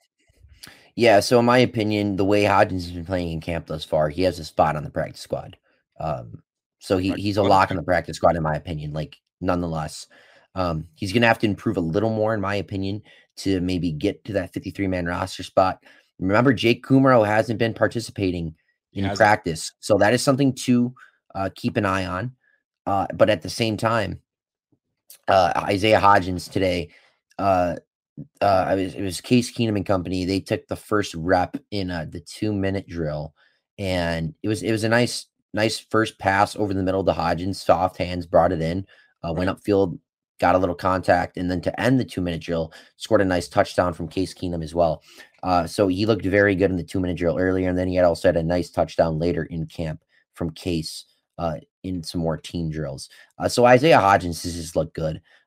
Yeah, so in my opinion, the way Hodgins has been playing in camp thus far, he has a spot on the practice squad. Um, so he, he's a lock on the practice squad, in my opinion. Like, nonetheless, um, he's going to have to improve a little more, in my opinion, to maybe get to that fifty-three man roster spot. Remember, Jake Kumerow hasn't been participating in practice, so that is something to uh, keep an eye on. Uh, but at the same time, uh, Isaiah Hodgins today, uh, uh, it was, it was Case Keenum and company. They took the first rep in uh, the two minute drill, and it was it was a nice nice first pass over the middle to Hodgins. Soft hands, brought it in, uh, went upfield, got a little contact, and then to end the two minute drill, scored a nice touchdown from Case Keenum as well. Uh, so he looked very good in the two minute drill earlier, and then he had also had a nice touchdown later in camp from Case uh, in some more team drills. Uh, so Isaiah Hodgins has just looked good.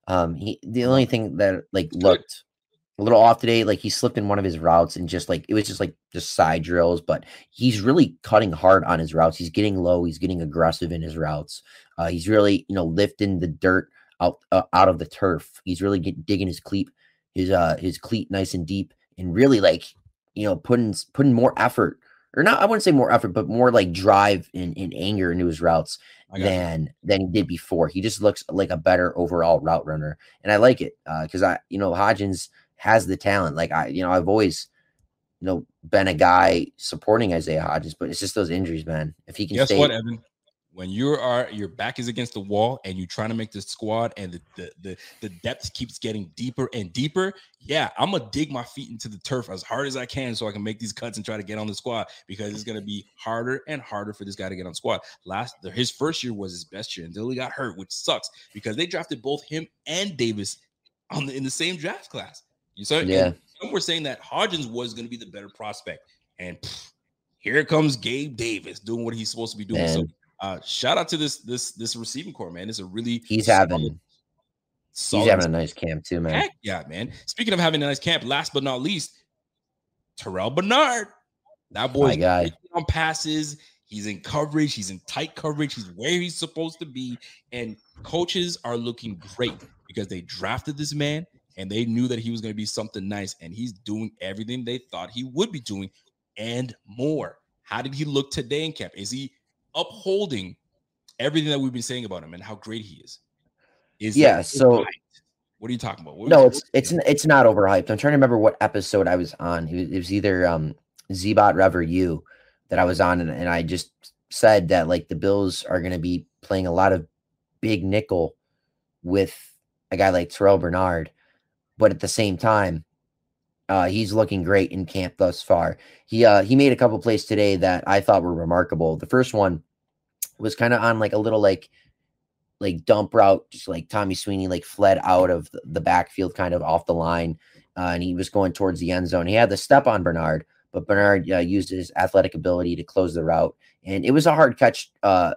Um, he the only thing that like Good. looked a little off today, like he slipped in one of his routes and just like it was just like just side drills, but he's really cutting hard on his routes. He's getting low, he's getting aggressive in his routes. Uh, he's really, you know, lifting the dirt out uh, out of the turf. He's really get, digging his cleat, his uh his cleat nice and deep, and really like, you know, putting putting more effort, or not, I wouldn't say more effort, but more like drive and, and anger into his routes than you. than he did before. He just looks like a better overall route runner, and I like it because uh, I, you know, Hodgins has the talent. Like I, you know, I've always, you know, been a guy supporting Isaiah Hodgins, but it's just those injuries, man. If he can Guess stay, what, Evan? When you are your back is against the wall and you're trying to make the squad and the, the the the depth keeps getting deeper and deeper, yeah, I'm gonna dig my feet into the turf as hard as I can so I can make these cuts and try to get on the squad, because it's gonna be harder and harder for this guy to get on the squad. Last his first year was his best year until he got hurt, which sucks because they drafted both him and Davis on the, in the same draft class. You saw, yeah. Some were saying that Hodgins was going to be the better prospect, and pff, here comes Gabe Davis doing what he's supposed to be doing. Man. So, uh, shout out to this this this receiving core, man. It's a really he's solid, having solid he's having a nice camp too, man. Heck yeah, man. Speaking of having a nice camp, last but not least, Terrell Bernard. That boy's guy on passes. He's in coverage. He's in tight coverage. He's where he's supposed to be, and coaches are looking great because they drafted this man. And they knew that he was going to be something nice, and he's doing everything they thought he would be doing and more. How did he look today in camp? Is he upholding everything that we've been saying about him and how great he is? Is yeah. So, what are you talking about? What no, was, it's it's it's not overhyped. I'm trying to remember what episode I was on. It was, it was either um, Z-Bot, Rev, or you that I was on, and, and I just said that like the Bills are going to be playing a lot of big nickel with a guy like Terrell Bernard. But at the same time, uh, he's looking great in camp thus far. He uh, he made a couple plays today that I thought were remarkable. The first one was kind of on like a little like like dump route, just like Tommy Sweeney like fled out of the, the backfield, kind of off the line, uh, and he was going towards the end zone. He had the step on Bernard, but Bernard uh, used his athletic ability to close the route, and it was a hard catch uh,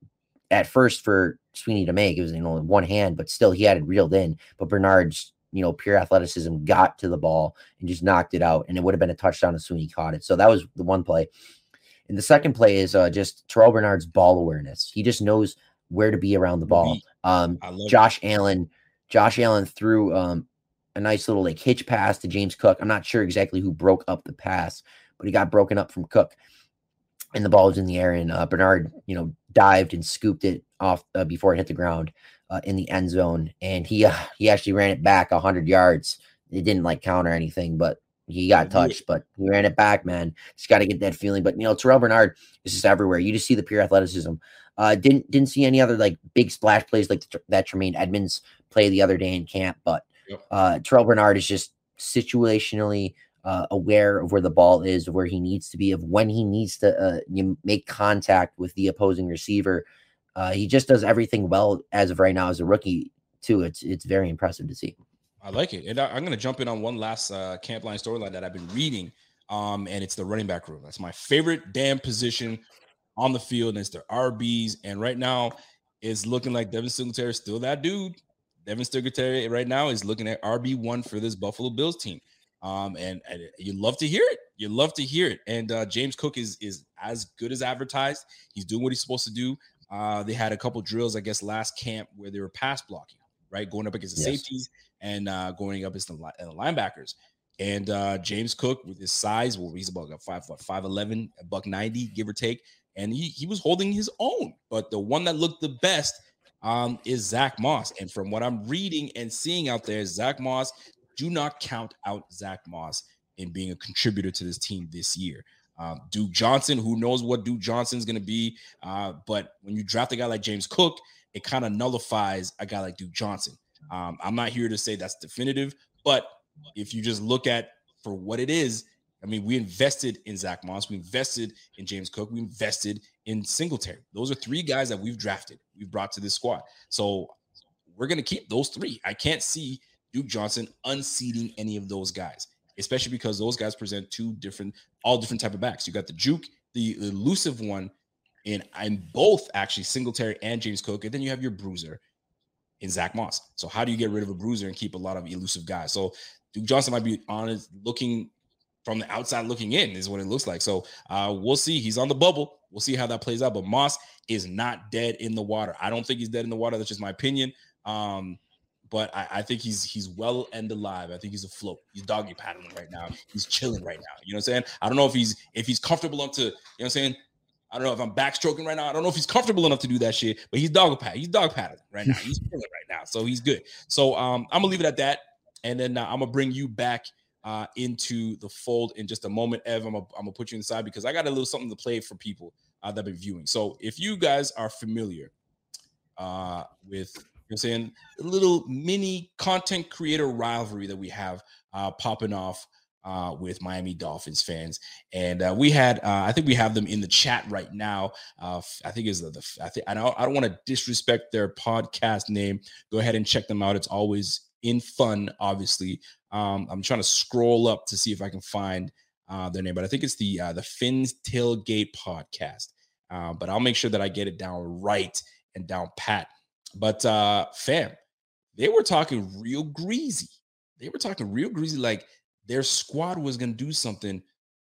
at first for Sweeney to make. It was, you know, in one hand, but still he had it reeled in. But Bernard's, you know, pure athleticism got to the ball and just knocked it out, and it would have been a touchdown if Sweeney caught it. So that was the one play. And the second play is uh, just Terrell Bernard's ball awareness. He just knows where to be around the ball. Um, Josh it. Allen, Josh Allen threw um, a nice little like hitch pass to James Cook. I'm not sure exactly who broke up the pass, but he got broken up from Cook, and the ball was in the air. And uh, Bernard, you know, dived and scooped it off uh, before it hit the ground. Uh, in the end zone, and he uh, he actually ran it back one hundred yards. It didn't like count or anything, but he got touched, but he ran it back, man. Just got to get that feeling. But, you know, Terrell Bernard is just everywhere. You just see the pure athleticism. Uh, didn't didn't see any other like big splash plays like the, that Tremaine Edmonds play the other day in camp, but uh, Terrell Bernard is just situationally uh, aware of where the ball is, of where he needs to be, of when he needs to uh, you make contact with the opposing receiver. Uh, he just does everything well as of right now as a rookie, too. It's it's very impressive to see. I like it. And I, I'm going to jump in on one last uh, camp line storyline that I've been reading, um, and it's the running back room. That's my favorite damn position on the field, and it's their R Bs. And right now, it's looking like Devin Singletary is still that dude. Devin Singletary right now is looking at R B one for this Buffalo Bills team. Um, and, and you love to hear it. You love to hear it. And uh, James Cook is is as good as advertised. He's doing what he's supposed to do. Uh, they had a couple drills, I guess, last camp where they were pass blocking, right? Going up against the yes. safeties and uh, going up against the, the linebackers. And uh, James Cook, with his size, well, he's about five, what, five eleven, a buck ninety, give or take. And he, he was holding his own. But the one that looked the best um, is Zach Moss. And from what I'm reading and seeing out there, Zach Moss, do not count out Zach Moss in being a contributor to this team this year. Um, Duke Johnson, who knows what Duke Johnson's going to be. Uh, but when you draft a guy like James Cook, it kind of nullifies a guy like Duke Johnson. Um, I'm not here to say that's definitive, but if you just look at for what it is, I mean, we invested in Zach Moss. We invested in James Cook. We invested in Singletary. Those are three guys that we've drafted. We've brought to this squad. So we're going to keep those three. I can't see Duke Johnson unseating any of those guys, especially because those guys present two different, all different type of backs. You got the juke, the elusive one, and I'm both actually Singletary and James Cook. And then you have your bruiser. in Zach Moss. So how do you get rid of a bruiser and keep a lot of elusive guys? So Duke Johnson might be honest, looking from the outside looking in is what it looks like. So uh, we'll see. He's on the bubble. We'll see how that plays out. But Moss is not dead in the water. I don't think he's dead in the water. That's just my opinion. Um, but I, I think he's he's well and alive. I think he's afloat. He's doggy paddling right now. He's chilling right now. You know what I'm saying? I don't know if he's if he's comfortable enough to, you know what I'm saying? I don't know if I'm backstroking right now. I don't know if he's comfortable enough to do that shit, but he's dog pad. He's dog paddling right now. He's chilling right now. So he's good. So um, I'm gonna leave it at that. And then uh, I'm gonna bring you back uh, into the fold in just a moment. Ev, I'm gonna, I'm gonna put you inside because I got a little something to play for people uh, that have been viewing. So if you guys are familiar uh, with, you know what I'm saying, a little mini content creator rivalry that we have uh, popping off Uh, with Miami Dolphins fans, and uh, we had, uh, I think we have them in the chat right now. Uh, I think is the, the I think I don't, I don't want to disrespect their podcast name. Go ahead and check them out. It's always in fun. Obviously, um, I'm trying to scroll up to see if I can find uh, their name, but I think it's the uh, the Fins Tailgate Podcast. Uh, but I'll make sure that I get it down right and down pat. But uh, fam, they were talking real greasy. They were talking real greasy, like their squad was going to do something.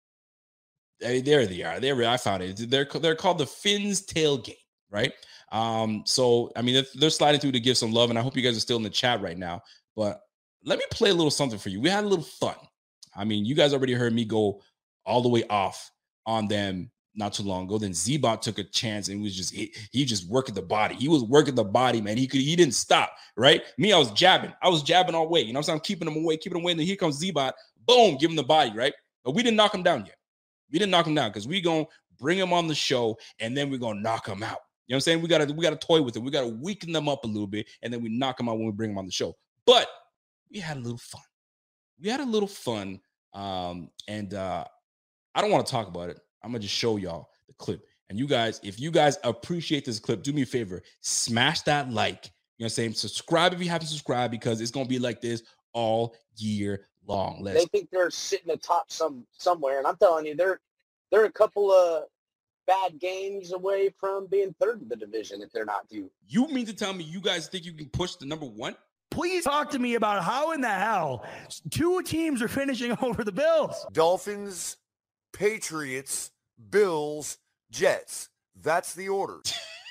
Hey, there they are. There I found it. They're, they're called the Fins Tailgate, right? Um, so, I mean, they're, they're sliding through to give some love, and I hope you guys are still in the chat right now. But let me play a little something for you. We had a little fun. I mean, you guys already heard me go all the way off on them not too long ago. Then Z-Bot took a chance and was just he, he just working the body. He was working the body, man. He could he didn't stop, right? Me, I was jabbing. I was jabbing all way. You know what I'm saying? I'm keeping him away, keeping him away. And then here comes Z-Bot. Boom, give him the body, right? But we didn't knock him down yet. We didn't knock him down because we gonna bring him on the show and then we're gonna knock him out. You know what I'm saying? We gotta we gotta toy with it. We gotta weaken them up a little bit, and then we knock them out when we bring them on the show. But we had a little fun. We had a little fun. Um, and uh, I don't want to talk about it. I'm gonna just show y'all the clip. And you guys, if you guys appreciate this clip, do me a favor, smash that like. You know what I'm saying? Subscribe if you haven't subscribed, because it's gonna be like this all year long. Let's they think they're sitting atop some somewhere, and I'm telling you, they're they're a couple of bad games away from being third in the division if they're not due. You mean to tell me you guys think you can push the number one? Please talk to me about how in the hell two teams are finishing over the Bills. Dolphins, Patriots, Bills, Jets. That's the order.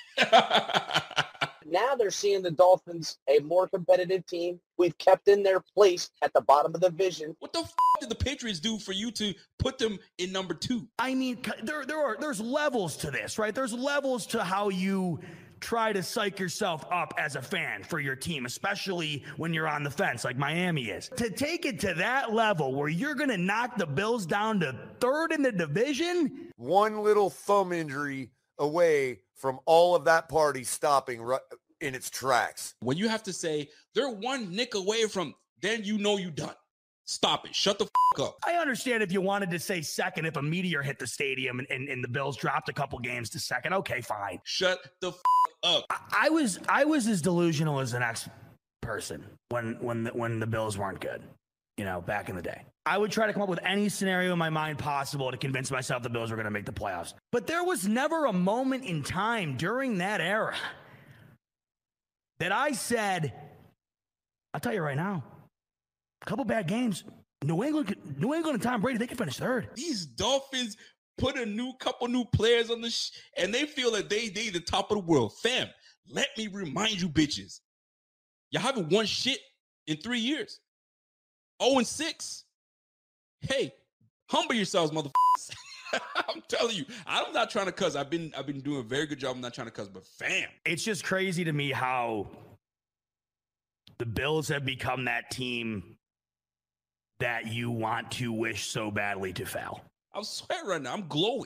Now they're seeing the Dolphins a more competitive team. We've kept in their place at the bottom of the division. What the f- did the Patriots do for you to put them in number two? I mean, there, there are there's levels to this, right? There's levels to how you try to psych yourself up as a fan for your team, especially when you're on the fence like Miami is. To take it to that level where you're going to knock the Bills down to third in the division? One little thumb injury away from all of that party stopping right in its tracks. When you have to say they're one nick away from, then you know you done. Stop it. Shut the f- up. I understand if you wanted to say second if a meteor hit the stadium and, and, and the Bills dropped a couple games to second. Okay, fine. Shut the f- up. I, I was I was as delusional as the next person when when the, when the Bills weren't good, you know, back in the day. I would try to come up with any scenario in my mind possible to convince myself the Bills were going to make the playoffs. But there was never a moment in time during that era that I said, I'll tell you right now, a couple bad games, New England, New England and Tom Brady, they can finish third. These Dolphins put a new couple new players on the sh- and they feel that they they the top of the world. Fam, let me remind you bitches, y'all haven't won shit in three years. oh and six. Hey, humble yourselves, motherfuckers. I'm telling you, I'm not trying to cuss. I've been I've been doing a very good job. I'm not trying to cuss, but fam. It's just crazy to me how the Bills have become that team that you want to wish so badly to fail. I'm sweating right now. I'm glowing.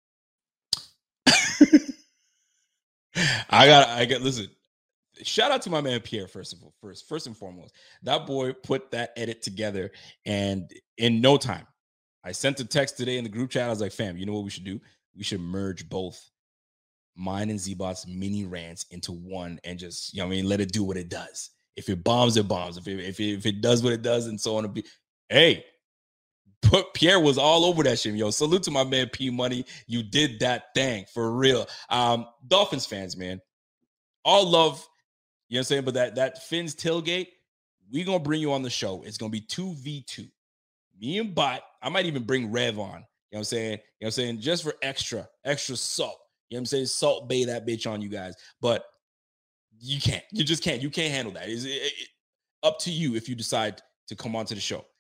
I got I got listen. Shout out to my man Pierre, first of all, first, first and foremost. That boy put that edit together, and in no time, I sent a text today in the group chat. I was like, fam, you know what we should do? We should merge both mine and Z-Bot's mini rants into one and just, you know what I mean, let it do what it does. If it bombs, it bombs. If it, if it, if it does what it does and so on, be hey, put Pierre was all over that shit, yo. Salute to my man P Money. You did that thing for real. Um, Dolphins fans, man, all love You know what I'm saying? But that that Finn's tailgate, we're gonna bring you on the show. It's gonna be two v two. Me and Bot. I might even bring Rev on. You know what I'm saying? You know what I'm saying? Just for extra, extra salt. You know what I'm saying? Salt bay that bitch on you guys. But you can't. You just can't. You can't handle that. It's it, it, up to you if you decide to come onto the show.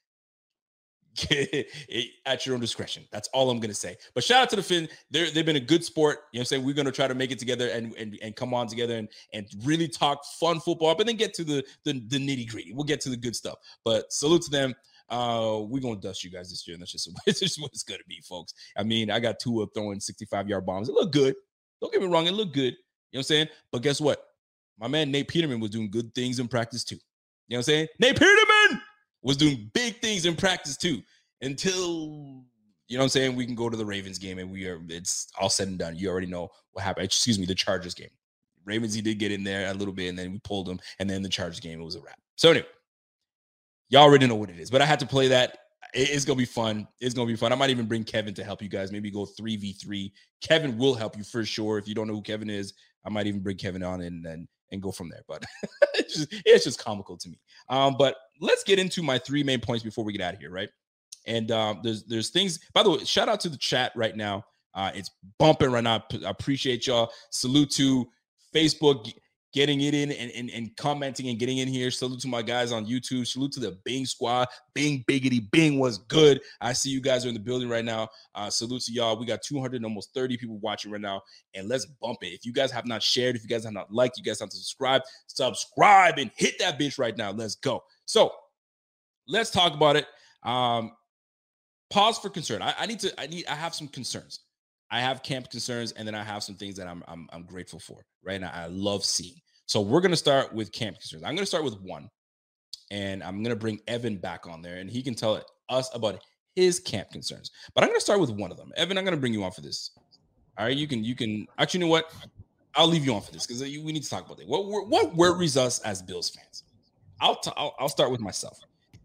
At your own discretion. That's all I'm going to say. But shout out to the Finn. They're, they've been a good sport. You know what I'm saying? We're going to try to make it together and, and, and come on together and, and really talk fun football, but then get to the, the, the nitty gritty. We'll get to the good stuff. But salute to them. Uh, we're going to dust you guys this year. And that's just, it's just what it's going to be, folks. I mean, I got Tua throwing sixty-five yard bombs. It looked good. Don't get me wrong. It looked good. You know what I'm saying? But guess what? My man Nate Peterman was doing good things in practice too. You know what I'm saying? Nate Peterman was doing big things in practice too. Until, you know what I'm saying, we can go to the Ravens game and we are, it's all said and done. You already know what happened. Excuse me, the Chargers game. Ravens, he did get in there a little bit and then we pulled him. And then the Chargers game, it was a wrap. So anyway, y'all already know what it is. But I had to play that. It's going to be fun. It's going to be fun. I might even bring Kevin to help you guys. Maybe go three v three. Kevin will help you for sure. If you don't know who Kevin is, I might even bring Kevin on and and, and go from there. But it's, just, it's just comical to me. Um, but let's get into my three main points before we get out of here, right? And um, there's there's things, by the way, shout out to the chat right now. Uh, it's bumping right now. I appreciate y'all. Salute to Facebook getting it in and, and, and commenting and getting in here. Salute to my guys on YouTube. Salute to the Bing squad. Bing biggity. Bing was good. I see you guys are in the building right now. Uh, salute to y'all. We got two hundred, almost thirty people watching right now. And let's bump it. If you guys have not shared, if you guys have not liked, you guys have to subscribe. Subscribe and hit that bitch right now. Let's go. So let's talk about it. Um, Pause for concern. I, I need to. I need. I have some concerns. I have camp concerns, and then I have some things that I'm. I'm. I'm grateful for. Right now, I love seeing. So we're gonna start with camp concerns. I'm gonna start with one, and I'm gonna bring Evan back on there, and he can tell us about his camp concerns. But I'm gonna start with one of them. Evan, I'm gonna bring you on for this. All right, you can. You can. Actually, you know what? I'll leave you on for this because we need to talk about it. What What worries us as Bills fans? I'll. T- I'll, I'll start with myself.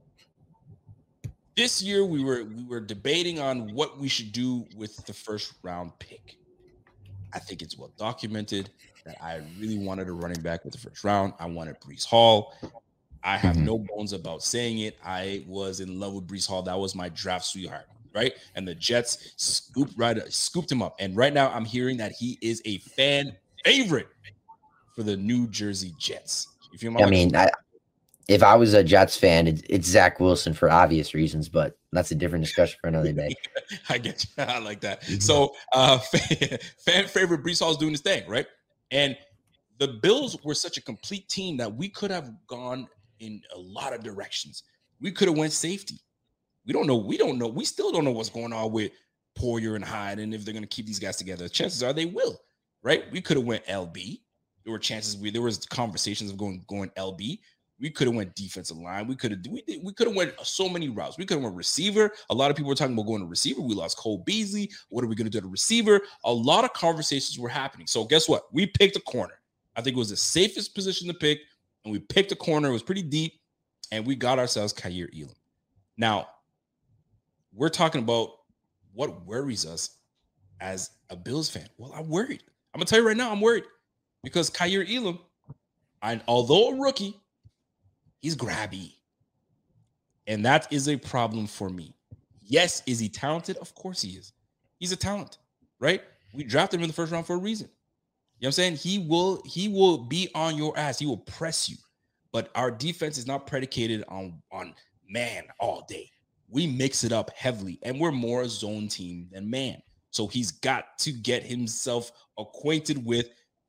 This year, we were we were debating on what we should do with the first round pick. I think it's well documented that I really wanted a running back with the first round. I wanted Breece Hall. I have mm-hmm. no bones about saying it. I was in love with Breece Hall. That was my draft sweetheart, right? And the Jets scooped right scooped him up. And right now, I'm hearing that he is a fan favorite for the New Jersey Jets. You feel my I mean, I, if I was a Jets fan, it, it's Zach Wilson for obvious reasons, but that's a different discussion for another day. I get you. I like that. So, uh, fan, fan favorite Breece Hall is doing his thing, right? And the Bills were such a complete team that we could have gone in a lot of directions. We could have went safety. We don't know. We don't know. We still don't know what's going on with Poyer and Hyde and if they're going to keep these guys together. Chances are they will, right? We could have went L B. There were chances. We there was conversations of going going L B. We could have went defensive line. We could have we did, we could have went so many routes. We could have went receiver. A lot of people were talking about going to receiver. We lost Cole Beasley. What are we going to do to receiver? A lot of conversations were happening. So guess what? We picked a corner. I think it was the safest position to pick, and we picked a corner. It was pretty deep, and we got ourselves Kaiir Elam. Now, we're talking about what worries us as a Bills fan. Well, I'm worried. I'm going to tell you right now, I'm worried because Kaiir Elam, I, although a rookie, he's grabby. And that is a problem for me. Yes, is he talented? Of course he is. He's a talent, right? We drafted him in the first round for a reason. You know what I'm saying? He will, he will be on your ass. He will press you. But our defense is not predicated on, on man all day. We mix it up heavily, and we're more a zone team than man. So he's got to get himself acquainted with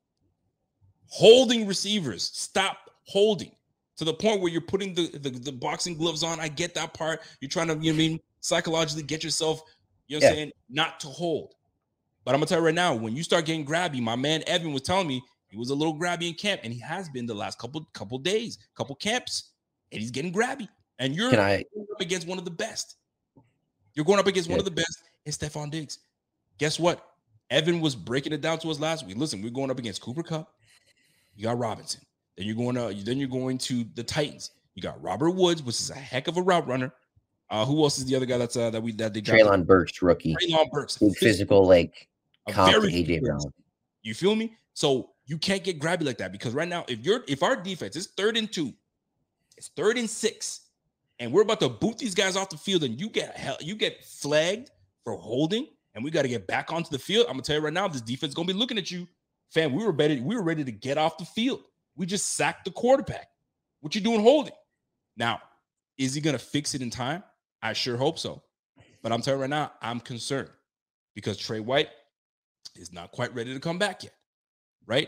holding receivers. Stop holding. To the point where you're putting the, the, the boxing gloves on. I get that part. You're trying to, you know what I mean, psychologically get yourself, you know what I'm yeah. saying, not to hold. But I'm going to tell you right now, when you start getting grabby, my man Evan was telling me he was a little grabby in camp, and he has been the last couple couple days, couple camps, and he's getting grabby. And you're I, going up against one of the best. You're going up against yeah. one of the best. It's Stephon Diggs. Guess what? Evan was breaking it down to us last week. Listen, we're going up against Cooper Kupp. You got Robinson. Then you're going to then you're going to the Titans. You got Robert Woods, which is a heck of a route runner. Uh, who else is the other guy that's uh, that we that they Treylon Burks, rookie. Treylon Burks, big physical, like comp A J Brown. You feel me? So You can't get grabby like that because right now, if you're if our defense is third and two, it's third and six, and we're about to boot these guys off the field, and you get hell, you get flagged for holding, and we got to get back onto the field. I'm gonna tell you right now, this defense is gonna be looking at you, fam. We were ready, we were ready to get off the field. We just sacked the quarterback. What you doing holding? Now, is he gonna fix it in time? I sure hope so. But I'm telling you right now, I'm concerned because Trey White is not quite ready to come back yet. Right?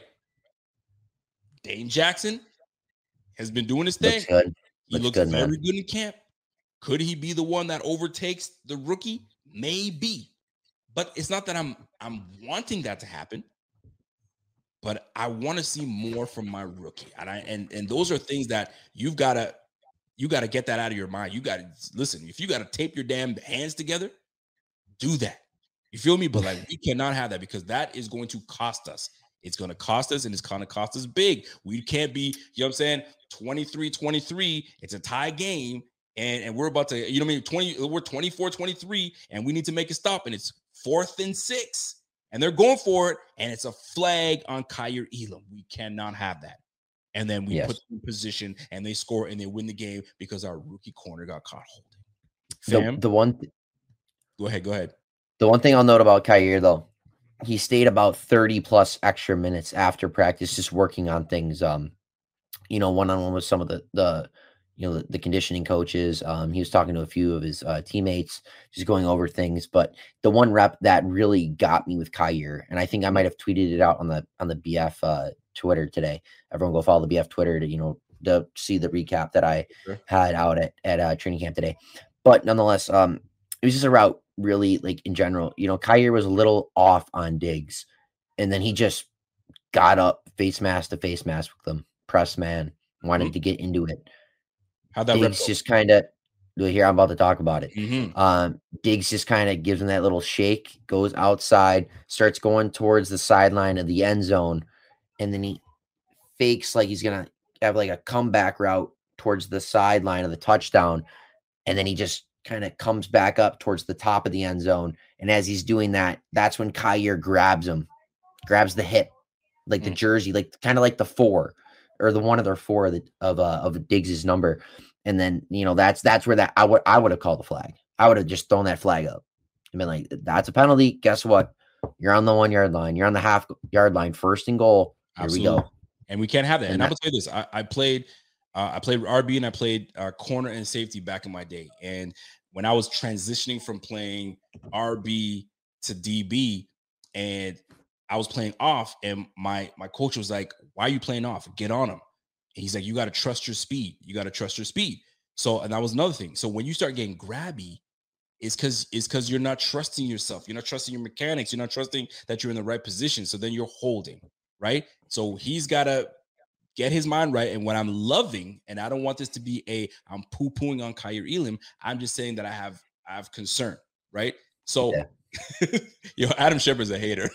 Dane Jackson has been doing his thing. Looks good. He looks, looks good, very man. good in camp. Could he be the one that overtakes the rookie? Maybe. But it's not that I'm I'm wanting that to happen. But I want to see more from my rookie. And I and, and those are things that you've got to you got to get that out of your mind. You got to listen, if you got to tape your damn hands together, do that. You feel me? But like we cannot have that because that is going to cost us. It's going to cost us, and it's going to cost us big. We can't be, you know what I'm saying, twenty-three twenty-three. It's a tie game, and, and we're about to, you know what I mean, twenty, we're twenty-four twenty-three, and we need to make a stop, and it's fourth and six, and they're going for it, and it's a flag on Kaiir Elam. We cannot have that. And then we Yes. put them in position, and they score, and they win the game because our rookie corner got caught holding. The, Fam, the one go ahead, go ahead. the one thing I'll note about Kaiir, though, he stayed about thirty plus extra minutes after practice, just working on things. Um, you know, one on one with some of the the you know the, the conditioning coaches. Um, he was talking to a few of his uh, teammates, just going over things. But the one rep that really got me with Kaiir, and I think I might have tweeted it out on the on the B F uh, Twitter today. Everyone go follow the B F Twitter to you know to see the recap that I Sure. had out at at uh, training camp today. But nonetheless, um, it was just a route. Really, like in general, you know, Kaiir was a little off on Diggs, and then he just got up face mask to face mask with them, press man, wanted Mm-hmm. to get into it. How'd that rep Diggs go? just kind of, here I'm about to talk about it. Mhm. Um, Diggs just kind of gives him that little shake, goes outside, starts going towards the sideline of the end zone, and then he fakes like he's gonna have like a comeback route towards the sideline of the touchdown, and then he just kind of comes back up towards the top of the end zone. And as he's doing that, that's when Kaiir grabs him, grabs the hip, like the Mm. jersey, like kind of like the four or the one of their four of the, of uh, of Diggs's number. And then, you know, that's that's where that I would I would have called the flag. I would have just thrown that flag up. I mean, like, that's a penalty. Guess what? You're on the one yard line. You're on the half yard line, first and goal. Here Absolutely. we go. And we can't have that. And, And I'm that- gonna tell you this: I, I played, uh, I played R B and I played uh, corner and safety back in my day. And when I was transitioning from playing R B to D B, and I was playing off, and my my coach was like, "Why are you playing off? Get on him." And he's like, "You got to trust your speed. You got to trust your speed." So, and that was another thing. So when you start getting grabby, it's because it's because you're not trusting yourself. You're not trusting your mechanics. You're not trusting that you're in the right position. So then you're holding, right? So he's got to get his mind right. And what I'm loving, and I don't want this to be a I'm poo-pooing on Kaiir Elam. I'm just saying that I have I have concern, right? So, Yeah. yo, Adam Shepard's a hater.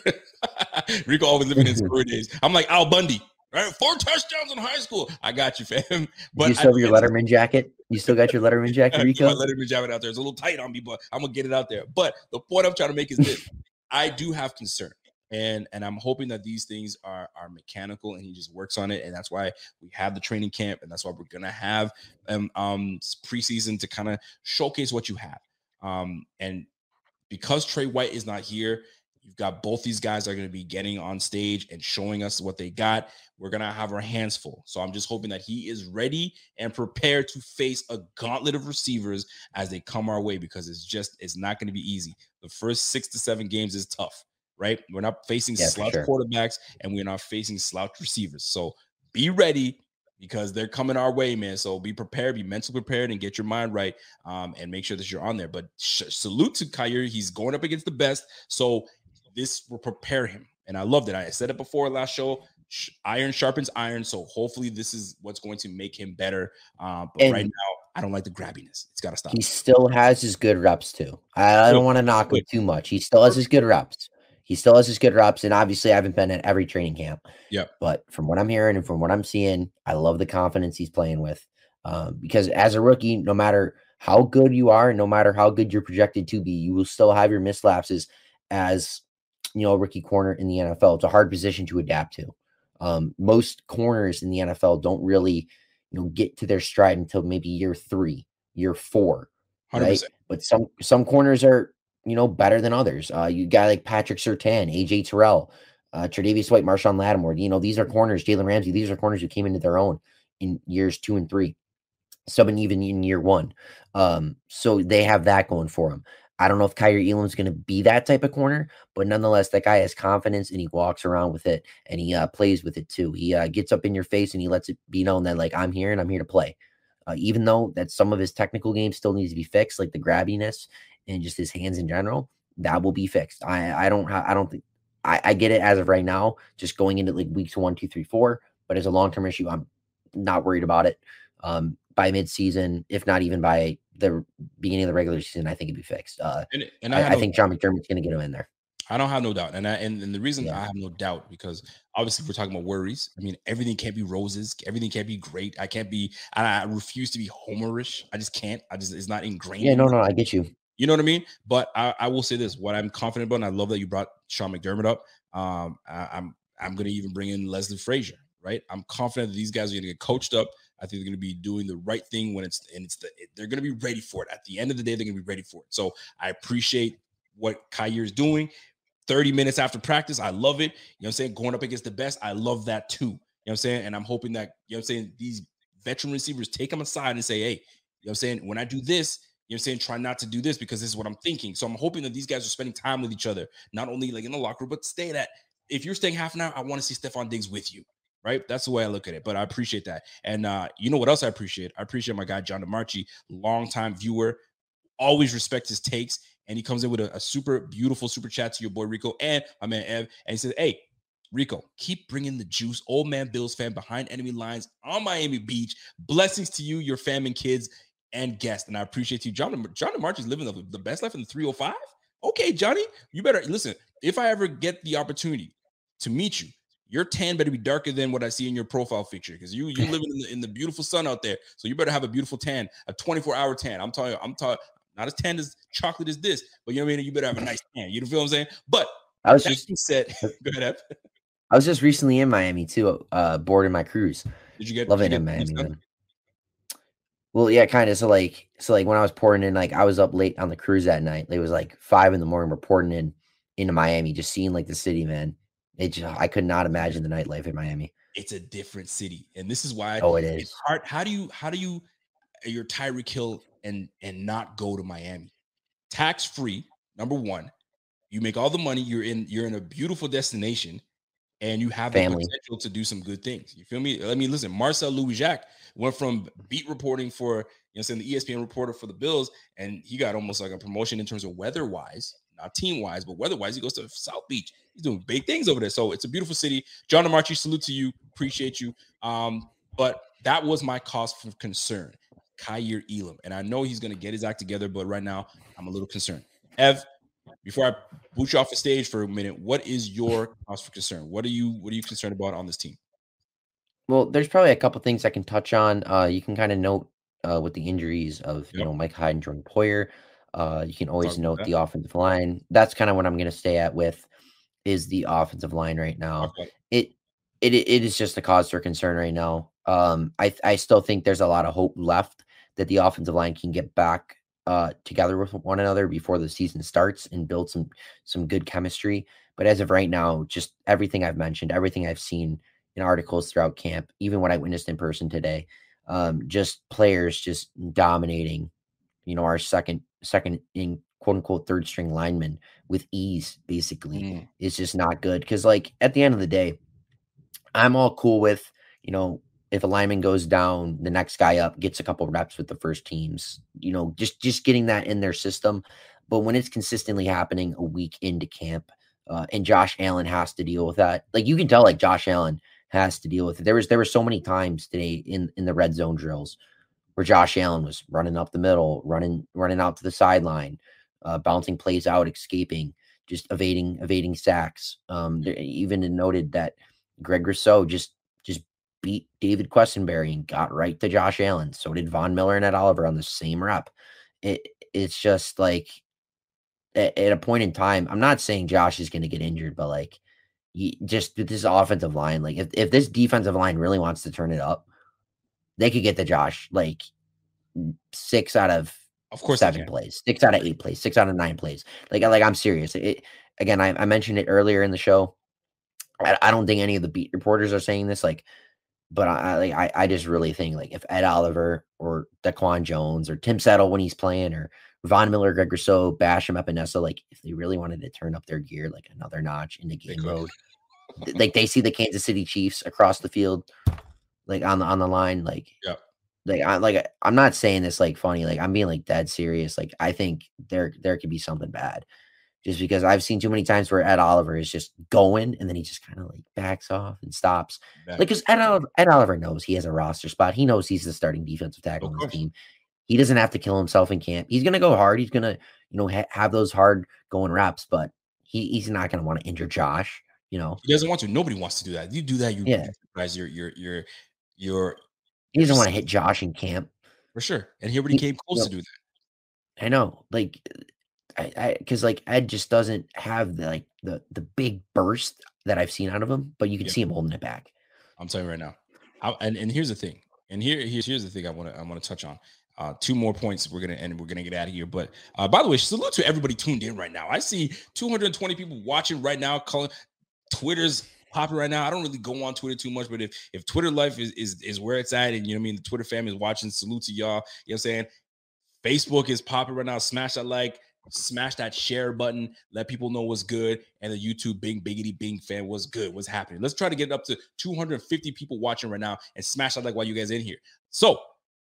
Rico always living in school days. I'm like Al Bundy, right? Four touchdowns in high school. I got you, fam. But you still have I, your Letterman jacket? You still got your Letterman jacket, I Rico? keep my Letterman jacket out there. It's a little tight on me, but I'm gonna get it out there. But the point I'm trying to make is this: I do have concern, and and I'm hoping that these things are are mechanical, and he just works on it, and that's why we have the training camp, and that's why we're gonna have um um preseason to kind of showcase what you have. Um, and because Trey White is not here, you've got both these guys are going to be getting on stage and showing us what they got. We're going to have our hands full. So I'm just hoping that he is ready and prepared to face a gauntlet of receivers as they come our way, because it's just, it's not going to be easy. The first six to seven games is tough, right? We're not facing Yeah, for slouch sure. quarterbacks, and we're not facing slouch receivers. So be ready, because they're coming our way, man. So be prepared, be mentally prepared, and get your mind right, um, and make sure that you're on there. But sh- salute to Kaiir. He's going up against the best. So this will prepare him. And I loved it. I said it before last show. Sh- iron sharpens iron. So hopefully this is what's going to make him better. Uh, but And- right now, I don't like the grabbiness. It's got to stop. He still has his good reps too. I, I don't want to knock him Good. too much. He still has his good reps. He still has his good reps. And obviously I haven't been at every training camp. Yep. But from what I'm hearing and from what I'm seeing, I love the confidence he's playing with. Um, because as a rookie, no matter how good you are, no matter how good you're projected to be, you will still have your mislapses as, you know, a rookie corner in the N F L. It's a hard position to adapt to. Um, most corners in the N F L don't really, you know, get to their stride until maybe year three, year four, one hundred right? percent. But some some corners are, you know, better than others. Uh, you got like Patrick Surtain, A J Terrell, uh, Tre'Davious White, Marshawn Lattimore. You know, these are corners. Jalen Ramsey. These are corners who came into their own in years two and three, some and even in year one. Um, so they have that going for them. I don't know if Kaiir Elam's going to be that type of corner, but nonetheless, that guy has confidence and he walks around with it and he uh, plays with it too. He uh, gets up in your face and he lets it be known that, like, I'm here and I'm here to play. Uh, even though that some of his technical game still needs to be fixed, like the grabbiness and just his hands in general, that will be fixed. I I don't ha- I don't think I, I get it as of right now, just going into like weeks one, two, three, four. But as a long term issue, I'm not worried about it. Um, by midseason, if not even by the beginning of the regular season, I think it'd be fixed. Uh, And, and I, I, have I no think doubt. John McDermott's going to get him in there. I don't have no doubt. And I, and, and the reason Yeah. I have no doubt, because obviously we're talking about worries. I mean, everything can't be roses. Everything can't be great. I can't be, I, I refuse to be homerish. I just can't. I just, it's not ingrained. Yeah, in no, me. no, I get you. You know what I mean? But I, I will say this: what I'm confident about, and I love that you brought Sean McDermott up. Um, I, I'm I'm going to even bring in Leslie Frazier. Right? I'm confident that these guys are going to get coached up. I think they're going to be doing the right thing when it's and it's the they're going to be ready for it. At the end of the day, they're going to be ready for it. So I appreciate what Kaiir is doing. thirty minutes after practice, I love it. You know what I'm saying? Going up against the best, I love that too. You know what I'm saying? And I'm hoping that, you know what I'm saying, these veteran receivers take him aside and say, hey, you know what I'm saying? When I do this, you know what I'm saying, try not to do this because this is what I'm thinking. So I'm hoping that these guys are spending time with each other, not only like in the locker room, but stay that. If you're staying half an hour, I want to see Stephon Diggs with you, right? That's the way I look at it. But I appreciate that. And uh, you know what else I appreciate? I appreciate my guy, John DeMarchi, longtime viewer, always respect his takes. And he comes in with a, a super beautiful super chat to your boy Rico and my man Ev. And he says, hey, Rico, keep bringing the juice. Old man Bills fan behind enemy lines on Miami Beach. Blessings to you, your fam and kids and guests. And I appreciate you. John, John DeMarchi is living the, the best life in the three oh five. Okay, Johnny, you better listen. If I ever get the opportunity to meet you, your tan better be darker than what I see in your profile picture, because you you living in the, in the beautiful sun out there. So you better have a beautiful tan, a twenty-four hour tan. I'm telling you, I'm talking not as tan as chocolate as this, but you know what I mean? You better have a nice tan. You know feel what I'm saying? But I was that just being said, go ahead, Ev. I was just recently in Miami too, uh, boarding my cruise. Did you get Love did it you in get Miami, stuff? man. Well, yeah, kind of. So like, so like when I was porting in, like I was up late on the cruise that night. It was like five in the morning. We're porting in into Miami, just seeing like the city, man. It just, I could not imagine the nightlife in Miami. It's a different city, and this is why Oh, it it's is. hard. How do you how do you you're Tyreek Hill and and not go to Miami? Tax free, number one. You make all the money. You're in you're in a beautiful destination, and you have Family. the potential to do some good things. You feel me? I mean, listen, Marcel Louis-Jacques went from beat reporting for, you know, saying the E S P N reporter for the Bills, and he got almost like a promotion in terms of weather-wise, not team-wise, but weather-wise. He goes to South Beach. He's doing big things over there. So it's a beautiful city. John DeMarchi, salute to you. Appreciate you. Um, but that was my cause for concern, Kaiir Elam. And I know he's going to get his act together, but right now I'm a little concerned. Ev, before I boot you off the stage for a minute, what is your cause for concern? What are you what are you concerned about on this team? Well, there's probably a couple things I can touch on. Uh, you can kind of note uh, with the injuries of, you Yep. know, Mike Hyde and Jordan Poyer. Uh, you can always Talk about note that. the offensive line. That's kind of what I'm going to stay at with is the offensive line right now. Talk about it. It, it it is just a cause for concern right now. Um, I I still think there's a lot of hope left that the offensive line can get back uh together with one another before the season starts and build some some good chemistry. But as of right now, just everything I've mentioned, everything I've seen in articles throughout camp, even what I witnessed in person today, um, just players just dominating, you know, our second second in quote unquote third string lineman with ease, basically, Mm. is just not good. Because like at the end of the day, I'm all cool with, you know, if a lineman goes down, the next guy up gets a couple reps with the first teams, you know, just just getting that in their system. But when it's consistently happening a week into camp, uh, and Josh Allen has to deal with that, like you can tell, like Josh Allen has to deal with it. There was there were so many times today in in the red zone drills where Josh Allen was running up the middle, running running out to the sideline, uh, bouncing plays out, escaping, just evading evading sacks. Um, there, even noted that Greg Rousseau just just beat David Questenberry and got right to Josh Allen. So did Von Miller and Ed Oliver on the same rep. It it's just like at, at a point in time, I'm not saying Josh is going to get injured, but like he, just this offensive line, like if, if this defensive line really wants to turn it up, they could get the Josh like six out of Of course, seven plays, six out of eight plays, six out of nine plays. Like, like I'm serious. It, again, I, I mentioned it earlier in the show. I, I don't think any of the beat reporters are saying this, like, but I, like, I, I just really think like if Ed Oliver or Daquan Jones or Tim Settle when he's playing or Von Miller, Greg Rousseau, Basham, Epinesa, like if they really wanted to turn up their gear like another notch into game mode, like they see the Kansas City Chiefs across the field, like on the on the line, like yeah. Like I like I'm not saying this like funny, like I'm being like dead serious. Like I think there there could be something bad, just because I've seen too many times where Ed Oliver is just going and then he just kind of like backs off and stops. Back. Like because Ed Oliver, Ed Oliver knows he has a roster spot. He knows he's the starting defensive tackle on his team. He doesn't have to kill himself in camp. He's gonna go hard. He's gonna you know ha- have those hard going reps, but he, he's not gonna want to injure Josh. You know he doesn't want to. Nobody wants to do that. You do that, you yeah. guys. You're you're you're you're. He doesn't want to hit Josh in camp. For sure. And he already came close you know, to do that. I know. Like, I, I, because like Ed just doesn't have the, like the, the big burst that I've seen out of him, but you can yeah. see him holding it back. I'm telling you right now. I, and, and here's the thing. And here, here's, here's the thing I want to, I want to touch on. Uh, two more points. We're going to end. We're going to get out of here. But uh, by the way, salute to everybody tuned in right now. I see two hundred twenty people watching right now. Calling Twitter's popping right now. I don't really go on Twitter too much, but if if Twitter life is is is where it's at, and you know what I mean, the Twitter family is watching, salute to y'all. You know what I'm saying? Facebook is popping right now. Smash that like, smash that share button, let people know what's good. And the YouTube Bing Biggity Bing fan, what's good, what's happening. Let's try to get up to two hundred fifty people watching right now and smash that like while you guys in here. So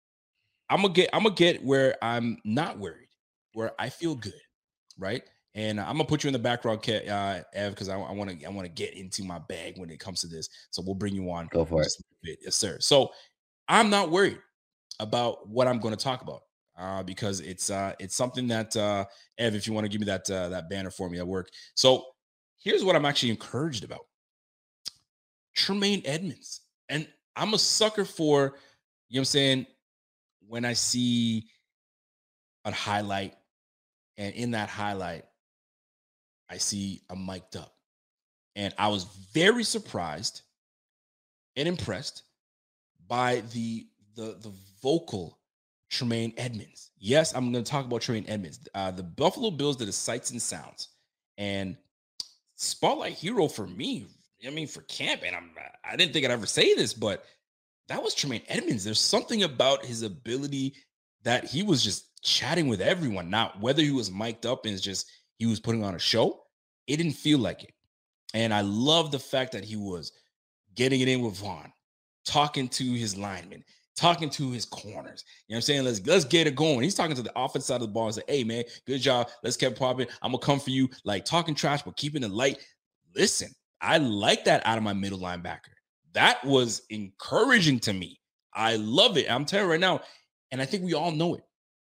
I'm gonna get I'm gonna get where I'm not worried, where I feel good, right? And I'm gonna put you in the background, uh, Ev, because I want to I want to get into my bag when it comes to this. So we'll bring you on. Go for it. Yes, sir. So I'm not worried about what I'm going to talk about uh, because it's uh, it's something that uh, Ev, if you want to give me that uh, that banner for me at work. So here's what I'm actually encouraged about: Tremaine Edmunds, and I'm a sucker for, you know what I'm saying, when I see a highlight, and in that highlight, I see a mic'd up. And I was very surprised and impressed by the, the, the vocal Tremaine Edmunds. Yes, I'm going to talk about Tremaine Edmunds. Uh, the Buffalo Bills did a Sights and Sounds. And spotlight hero for me, I mean, for camp, and I'm, I didn't think I'd ever say this, but that was Tremaine Edmunds. There's something about his ability that he was just chatting with everyone. Now, whether he was mic'd up and it's just he was putting on a show, it didn't feel like it. And I love the fact that he was getting it in with Vaughn, talking to his linemen, talking to his corners. You know what I'm saying? Let's let's get it going. He's talking to the offense side of the ball and say, hey, man, good job. Let's keep popping. I'm going to come for you. Like talking trash, but keeping it light. Listen, I like that out of my middle linebacker. That was encouraging to me. I love it. I'm telling you right now, and I think we all know it.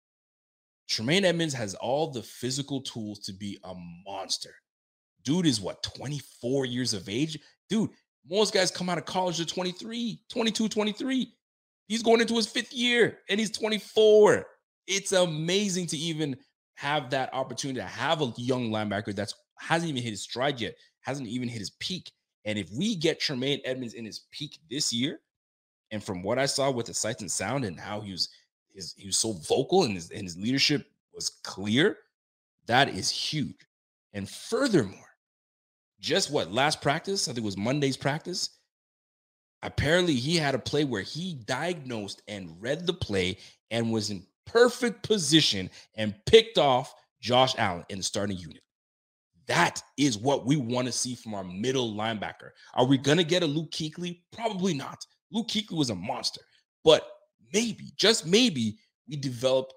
Tremaine Edmunds has all the physical tools to be a monster. Dude is what, twenty-four years of age? Dude, most guys come out of college at twenty-three, twenty-two, twenty-three. He's going into his fifth year and he's twenty-four. It's amazing to even have that opportunity to have a young linebacker that hasn't even hit his stride yet, hasn't even hit his peak. And if we get Tremaine Edmunds in his peak this year, and from what I saw with the Sights and Sound and how he was, his, he was so vocal and his, and his leadership was clear, that is huge. And furthermore, just what, last practice, I think it was Monday's practice, apparently he had a play where he diagnosed and read the play and was in perfect position and picked off Josh Allen in the starting unit. That is what we want to see from our middle linebacker. Are we going to get a Luke Kuechly? Probably not. Luke Kuechly was a monster. But maybe, just maybe, we develop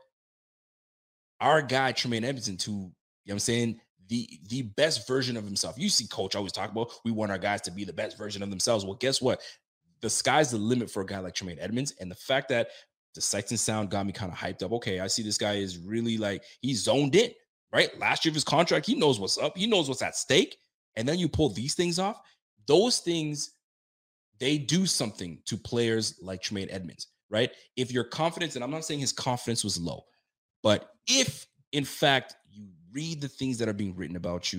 our guy Tremaine Edmunds into, you know what I'm saying, the, the best version of himself. You see Coach always talk about, we want our guys to be the best version of themselves. Well, guess what? The sky's the limit for a guy like Tremaine Edmunds. And the fact that the Sights and Sound got me kind of hyped up. Okay, I see this guy is really like, he's zoned in, right? Last year of his contract, he knows what's up. He knows what's at stake. And then you pull these things off. Those things, they do something to players like Tremaine Edmunds, right? If your confidence, and I'm not saying his confidence was low, but if in fact you read the things that are being written about you,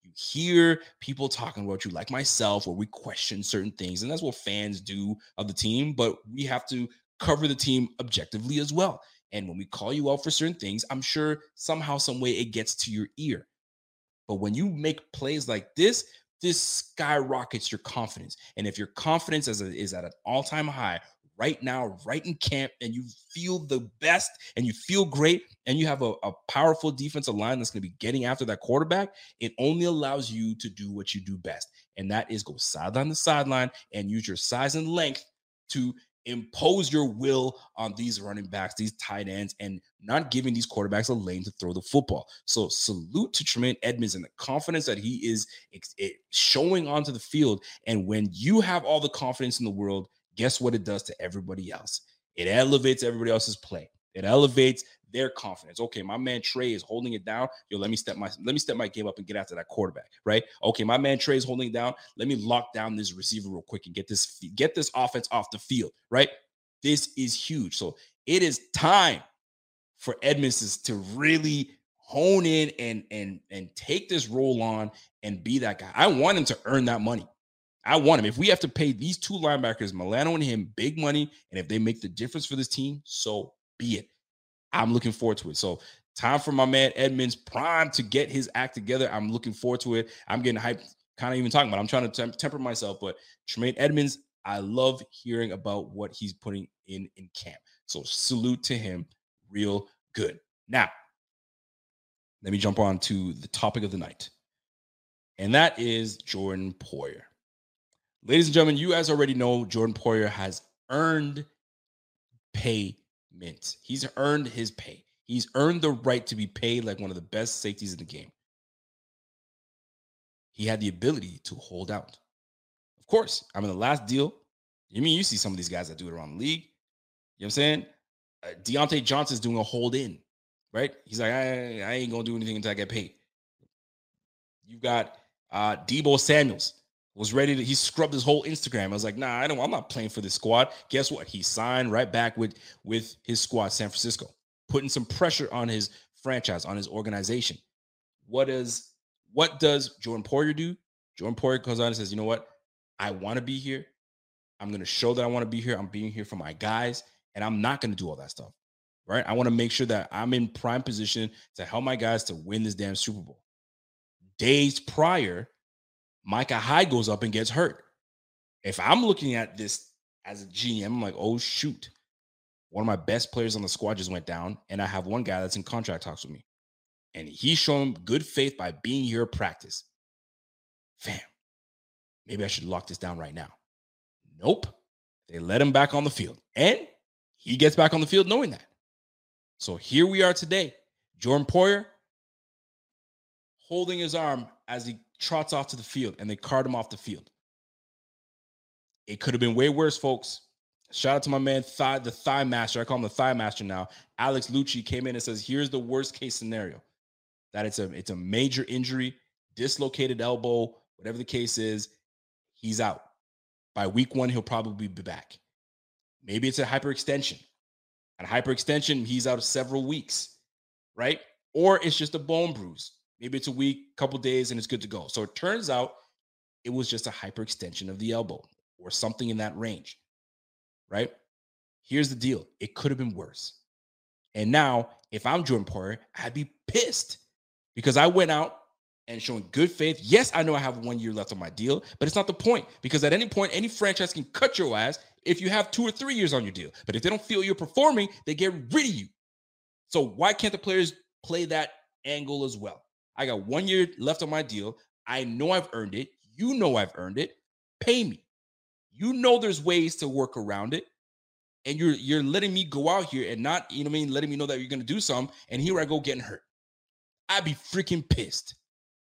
You hear people talking about you like myself, where we question certain things, and that's what fans do of the team, but we have to cover the team objectively as well. And when we call you out for certain things, I'm sure somehow, some way it gets to your ear. But when you make plays like this, this skyrockets your confidence. And if your confidence is, a, is at an all-time high right now, right in camp, and you feel the best and you feel great, and you have a, a powerful defensive line that's going to be getting after that quarterback, it only allows you to do what you do best. And that is go sideline to sideline and use your size and length to impose your will on these running backs, these tight ends, and not giving these quarterbacks a lane to throw the football. So salute to Tremaine Edmunds and the confidence that he is showing onto the field. And when you have all the confidence in the world, guess what it does to everybody else? It elevates everybody else's play. It elevates their confidence. Okay, my man Trey is holding it down. Yo, let me step my let me step my game up and get after that quarterback, right? Okay, my man Trey is holding it down. Let me lock down this receiver real quick and get this get this offense off the field, right? This is huge. So it is time for Edmunds to really hone in and and and take this role on and be that guy. I want him to earn that money. I want him. If we have to pay these two linebackers, Milano and him, big money, and if they make the difference for this team, so be it. I'm looking forward to it. So time for my man Edmunds Prime to get his act together. I'm looking forward to it. I'm getting hyped, kind of even talking about it. I'm trying to temp- temper myself, but Tremaine Edmunds, I love hearing about what he's putting in in camp. So salute to him. Real good. Now, let me jump on to the topic of the night, and that is Jordan Poyer. Ladies and gentlemen, you guys already know Jordan Poyer has earned payment. He's earned his pay. He's earned the right to be paid like one of the best safeties in the game. He had the ability to hold out. Of course, I'm in the last deal. You mean you see some of these guys that do it around the league? You know what I'm saying? Uh, Deontay Johnson's doing a hold in, right? He's like, I, I ain't going to do anything until I get paid. You've got uh, Deebo Samuels. Was ready to, he scrubbed his whole Instagram. I was like, nah, I don't, I'm not playing for this squad. Guess what? He signed right back with, with his squad, San Francisco, putting some pressure on his franchise, on his organization. What is, what does Jordan Poyer do? Jordan Poyer comes out and says, you know what? I want to be here. I'm going to show that I want to be here. I'm being here for my guys, and I'm not going to do all that stuff, right? I want to make sure that I'm in prime position to help my guys to win this damn Super Bowl. Days prior, Micah Hyde goes up and gets hurt. If I'm looking at this as a G M, I'm like, oh, shoot. One of my best players on the squad just went down, and I have one guy that's in contract talks with me. And he's shown good faith by being here at practice. Fam, maybe I should lock this down right now. Nope. They let him back on the field. And he gets back on the field knowing that. So here we are today. Jordan Poyer holding his arm as he trots off to the field, and they cart him off the field. It could have been way worse, folks. Shout out to my man, thigh, the Thigh Master. I call him the Thigh Master now. Alex Lucci came in and says, here's the worst case scenario. That it's a, it's a major injury, dislocated elbow, whatever the case is, he's out. By week one, he'll probably be back. Maybe it's a hyperextension. And hyperextension, he's out of several weeks, right? Or it's just a bone bruise. Maybe it's a week, couple days, and it's good to go. So it turns out it was just a hyperextension of the elbow or something in that range, right? Here's the deal. It could have been worse. And now, if I'm Jordan Poyer, I'd be pissed because I went out and showing good faith. Yes, I know I have one year left on my deal, but it's not the point because at any point, any franchise can cut your ass if you have two or three years on your deal. But if they don't feel you're performing, they get rid of you. So why can't the players play that angle as well? I got one year left on my deal. I know I've earned it. You know I've earned it. Pay me. You know there's ways to work around it. And you're you're letting me go out here and not, you know what I mean, letting me know that you're going to do something. And here I go getting hurt. I'd be freaking pissed.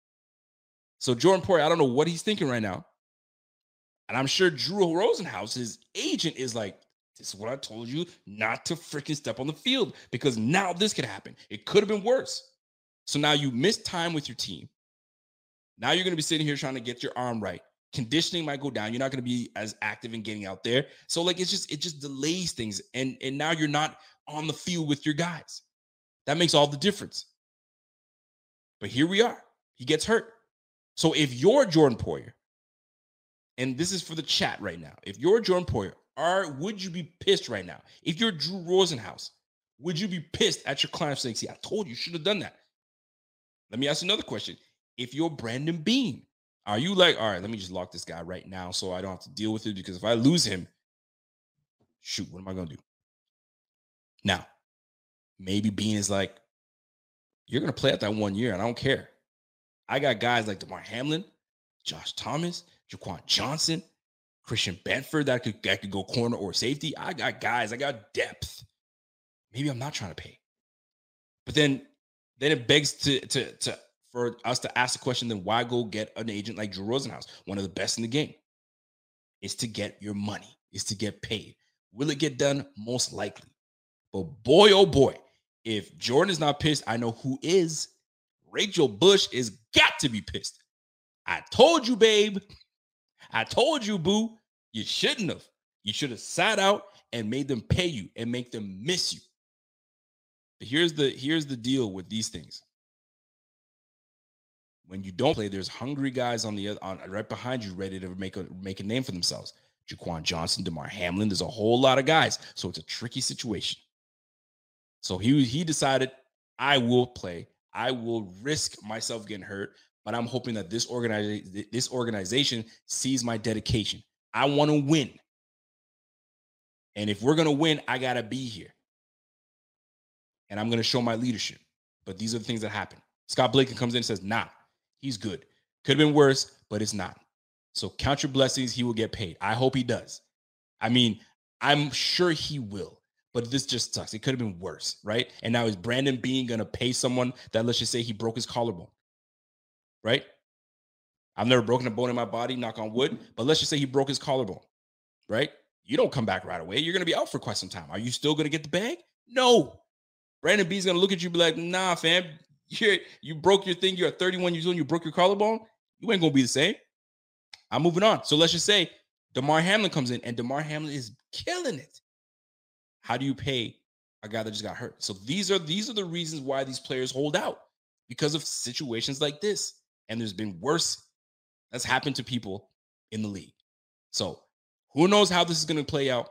So Jordan Poyer, I don't know what he's thinking right now. And I'm sure Drew Rosenhaus, his agent, is like, this is what I told you not to freaking step on the field because now this could happen. It could have been worse. So now you missed time with your team. Now you're going to be sitting here trying to get your arm right. Conditioning might go down. You're not going to be as active in getting out there. So like, it's just, it just delays things. And, and now you're not on the field with your guys. That makes all the difference. But here we are. He gets hurt. So if you're Jordan Poyer, and this is for the chat right now, if you're Jordan Poyer, are would you be pissed right now? If you're Drew Rosenhaus, would you be pissed at your client saying, see, I told you, you should have done that? Let me ask you another question. If you're Brandon Beane, are you like, all right, let me just lock this guy right now so I don't have to deal with it, because if I lose him, shoot, what am I going to do? Now, maybe Beane is like, you're going to play out that one year, and I don't care. I got guys like DeMar Hamlin, Josh Thomas, Jaquan Johnson, Christian Benford that could, that could go corner or safety. I got guys. I got depth. Maybe I'm not trying to pay. But then, then it begs to, to, to for us to ask the question, then why go get an agent like Drew Rosenhaus, one of the best in the game? It's to get your money. It's to get paid. Will it get done? Most likely. But boy, oh boy, if Jordan is not pissed, I know who is. Rachel Bush is got to be pissed. I told you, babe. I told you, boo. You shouldn't have. You should have sat out and made them pay you and make them miss you. But here's the here's the deal with these things. When you don't play, there's hungry guys on the on right behind you ready to make a make a name for themselves. Jaquan Johnson, DeMar Hamlin, there's a whole lot of guys. So it's a tricky situation. So he he decided, I will play. I will risk myself getting hurt, but I'm hoping that this organization this organization sees my dedication. I want to win. And if we're going to win, I got to be here. And I'm going to show my leadership. But these are the things that happen. Scott Blakely comes in and says, nah, he's good. Could have been worse, but it's not. So count your blessings. He will get paid. I hope he does. I mean, I'm sure he will. But this just sucks. It could have been worse, right? And now is Brandon Beane going to pay someone that, let's just say, he broke his collarbone, right? I've never broken a bone in my body, knock on wood, but let's just say he broke his collarbone, right? You don't come back right away. You're going to be out for quite some time. Are you still going to get the bag? No. Brandon Beane's going to look at you and be like, nah, fam, you're, you broke your thing. You're at thirty-one years old and you broke your collarbone. You ain't going to be the same. I'm moving on. So let's just say DeMar Hamlin comes in and DeMar Hamlin is killing it. How do you pay a guy that just got hurt? So these are these are the reasons why these players hold out, because of situations like this. And there's been worse that's happened to people in the league. So who knows how this is going to play out?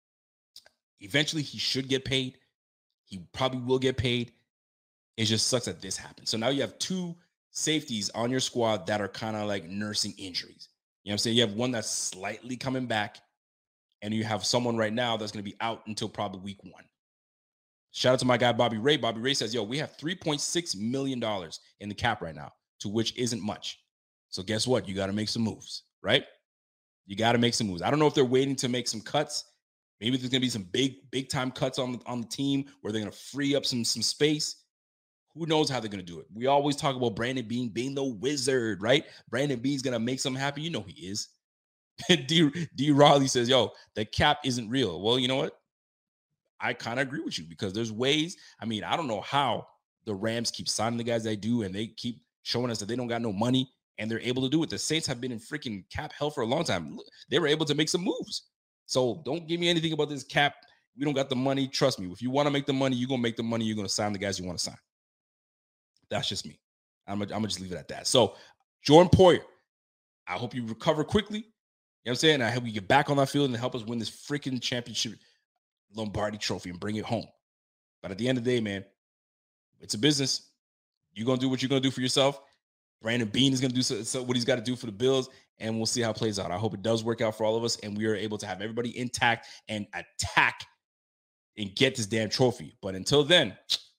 Eventually, he should get paid. He probably will get paid. It just sucks that this happened. So now you have two safeties on your squad that are kind of like nursing injuries. You know what I'm saying? You have one that's slightly coming back, and you have someone right now that's going to be out until probably week one. Shout out to my guy, Bobby Ray. Bobby Ray says, yo, we have three point six million dollars in the cap right now, to which isn't much. So guess what? You got to make some moves, right? You got to make some moves. I don't know if they're waiting to make some cuts. Maybe there's going to be some big, big time cuts on, on the team where they're going to free up some, some space. Who knows how they're going to do it? We always talk about Brandon Beane being the wizard, right? Brandon Beane's going to make something happen. You know he is. D, D. Raleigh says, yo, the cap isn't real. Well, you know what? I kind of agree with you, because there's ways. I mean, I don't know how the Rams keep signing the guys they do, and they keep showing us that they don't got no money, and they're able to do it. The Saints have been in freaking cap hell for a long time. They were able to make some moves. So don't give me anything about this cap. We don't got the money. Trust me. If you want to make the money, you're going to make the money. You're going to sign the guys you want to sign. That's just me. I'm going to just leave it at that. So Jordan Poyer, I hope you recover quickly. You know what I'm saying? I hope you get back on that field and help us win this freaking championship Lombardi trophy and bring it home. But at the end of the day, man, it's a business. You're going to do what you're going to do for yourself. Brandon Beane is going to do so, so what he's got to do for the Bills, and we'll see how it plays out. I hope it does work out for all of us, and we are able to have everybody intact and attack and get this damn trophy. But until then,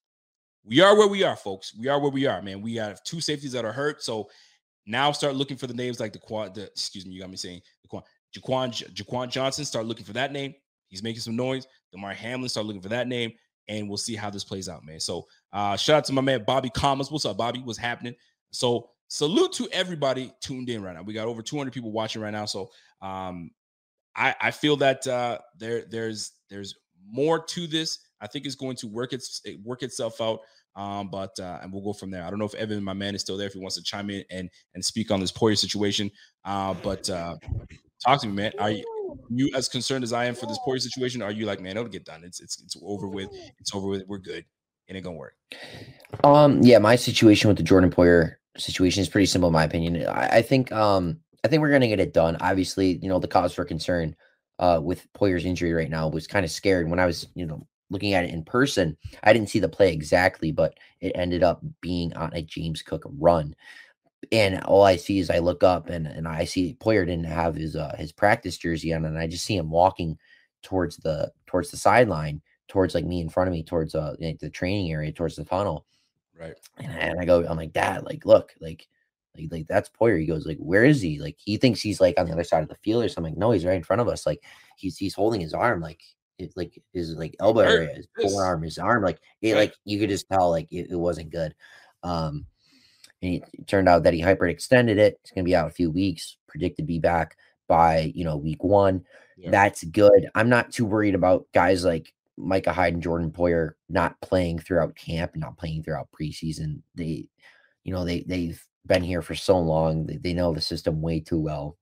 we are where we are, folks. We are where we are, man. We have two safeties that are hurt, so now start looking for the names like the Quan. The, excuse me, you got me saying the Quan, Jaquan, Jaquan Johnson. Start looking for that name. He's making some noise. DeMar Hamlin, start looking for that name, and we'll see how this plays out, man. So uh, shout out to my man Bobby Commas. What's up, Bobby? What's happening? So salute to everybody tuned in right now. We got over two hundred people watching right now. So um, I, I feel that uh, there there's there's more to this. I think it's going to work its work itself out. Um, but uh, and we'll go from there. I don't know if Evan, my man, is still there, if he wants to chime in and and speak on this Poyer situation. Uh, but uh, talk to me, man. Are you, you as concerned as I am for this Poyer situation? Are you like, man, it'll get done. It's it's it's over with. It's over with. We're good. It ain't gonna work. Um, yeah, my situation with the Jordan Poyer situation is pretty simple, in my opinion. I, I think um I think we're gonna get it done. Obviously, you know, the cause for concern uh with Poyer's injury right now was kind of scared when I was, you know, looking at it in person. I didn't see the play exactly, but it ended up being on a James Cook run. And all I see is I look up and, and I see Poyer didn't have his uh, his practice jersey on, and I just see him walking towards the towards the sideline, towards like me in front of me, towards uh like the training area, towards the tunnel. Right. And, and I go, I'm like, Dad, like, look, like, like, like that's Poyer. He goes, like, where is he? Like, he thinks he's like on the other side of the field or something. Like, no, he's right in front of us. Like, he's he's holding his arm, like, it, like his like elbow area, his forearm, his arm, like, it, like you could just tell, like, it, it wasn't good. Um. And it turned out that he hyperextended it. It's going to be out a few weeks, predicted to be back by, you know, week one. Yeah. That's good. I'm not too worried about guys like Micah Hyde and Jordan Poyer not playing throughout camp, not playing throughout preseason. They, you know, they, they've been here for so long. They, they know the system way too well.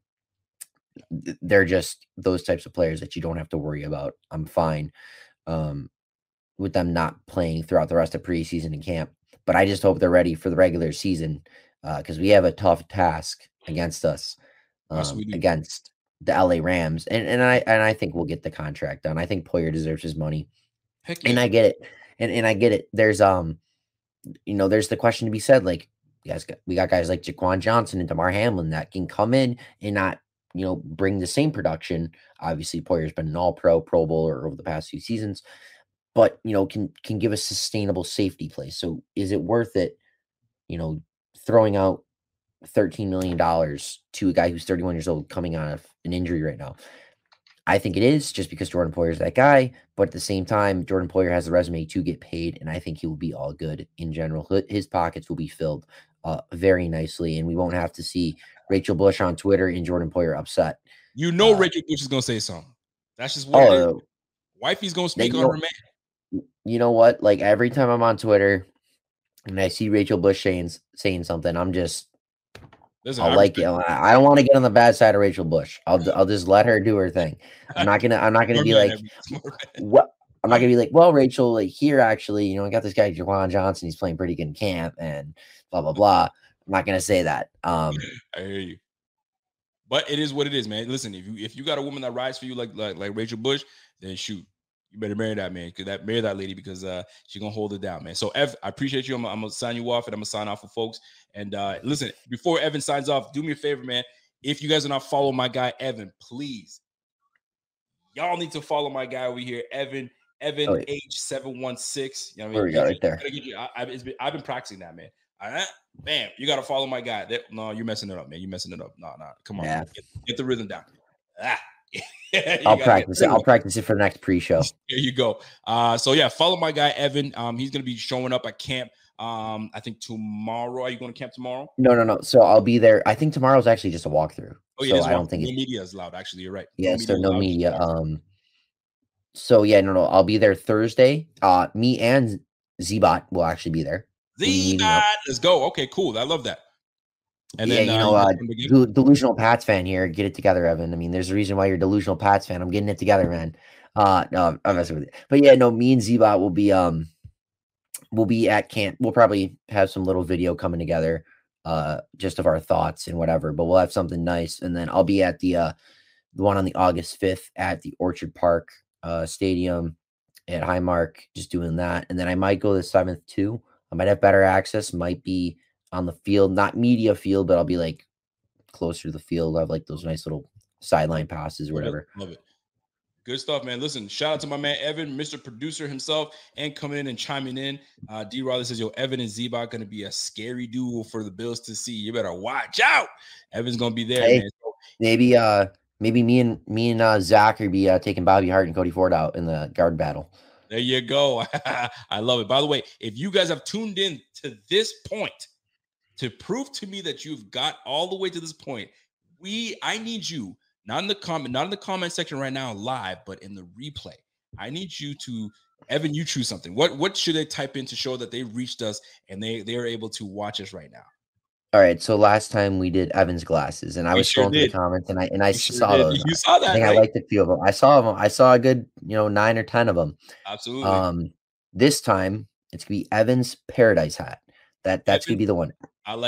They're just those types of players that you don't have to worry about. I'm fine um, with them not playing throughout the rest of preseason and camp. But I just hope they're ready for the regular season because uh, we have a tough task against us, um, yes, against the L A Rams, and and I and I think we'll get the contract done. I think Poyer deserves his money, Heck yeah. and I get it, and and I get it. There's um, you know, there's the question to be said, like, guys, we got guys like Jaquan Johnson and Damar Hamlin that can come in and not, you know, bring the same production. Obviously, Poyer's been an All-Pro, Pro Bowler over the past few seasons. But, you know, can can give a sustainable safety play. So is it worth it, you know, throwing out thirteen million dollars to a guy who's thirty-one years old coming out of an injury right now? I think it is, just because Jordan Poyer is that guy. But at the same time, Jordan Poyer has the resume to get paid, and I think he will be all good in general. His pockets will be filled uh, very nicely, and we won't have to see Rachel Bush on Twitter and Jordan Poyer upset. You know, uh, Rachel Bush is going to say something. That's just what oh, it is. Wifey's going to speak on know, her man. You know what? Like, every time I'm on Twitter and I see Rachel Bush saying, saying something, I'm just, Listen, I'll I like it. I don't want to get on the bad side of Rachel Bush. I'll I'll just let her do her thing. I'm not gonna I'm not gonna be like, what? I'm not gonna be like, well, Rachel, like here actually, you know, I got this guy Jaquan Johnson. He's playing pretty good in camp, and blah blah blah. I'm not gonna say that. Um, I hear you. But it is what it is, man. Listen, if you if you got a woman that rides for you like like like Rachel Bush, then shoot. You better marry that man, because that marry that lady because uh she's gonna hold it down, man. So Ev, I appreciate you. I'm, I'm gonna sign you off, and I'm gonna sign off for folks. And uh listen, before Evan signs off, do me a favor, man. If you guys are not following my guy Evan, please, y'all need to follow my guy over here, Evan. Evan oh, H seven one six. You know what I mean? There we go, right there. You, I, I've, been, I've been practicing that, man. All right, bam. You gotta follow my guy. That, no, you're messing it up, man. You're messing it up. No, no, come on, yeah. get, get the rhythm down. Ah. I'll practice it. I'll practice it for the next pre-show. There you go. Uh, so yeah, follow my guy Evan. Um, he's gonna be showing up at camp. Um, I think tomorrow. Are you going to camp tomorrow? No, no, no. So I'll be there. I think tomorrow's actually just a walkthrough. Oh yeah, so I don't think no it's, media is allowed. Actually, you're right. Yes, no, no media. Um, so yeah, no, no. I'll be there Thursday. Uh, me and Z-Bot will actually be there. Z-Bot, let's go. Okay, cool. I love that. And yeah, then, you know, uh, uh, delusional Pats fan here. Get it together, Evan. I mean, there's a reason why you're a delusional Pats fan. I'm getting it together, man. Uh, no, I'm messing with it. But yeah, no, me and Z-Bot will be um, we'll be at camp. We'll probably have some little video coming together, uh, just of our thoughts and whatever. But we'll have something nice, and then I'll be at the uh, the one on the August fifth at the Orchard Park uh Stadium at Highmark, just doing that. And then I might go the seventh too. I might have better access. Might be on the field, not media field, but I'll be like closer to the field. I have like those nice little sideline passes or whatever. Love it. Good stuff, man. Listen, shout out to my man Evan, Mister Producer himself, and coming in and chiming in. Uh, D. Riley says, yo, Evan and Z-Bot going to be a scary duo for the Bills to see. You better watch out. Evan's going to be there, hey, man. So, maybe uh, maybe me and me and uh, Zach will be uh, taking Bobby Hart and Cody Ford out in the guard battle. There you go. I love it. By the way, if you guys have tuned in to this point, to prove to me that you've got all the way to this point, we I need you, not in the comment, not in the comment section right now live, but in the replay. I need you to, Evan, you choose something. What what should they type in to show that they reached us and they they are able to watch us right now? All right. So last time we did Evan's glasses, and I we was sure scrolling through the comments, and I and I sure saw did. those. You saw that? I think right? I liked a few of them. I saw them. I saw a good, you know, nine or ten of them. Absolutely. Um, this time it's gonna be Evan's Paradise hat. That that's Evan, gonna be the one. I like it.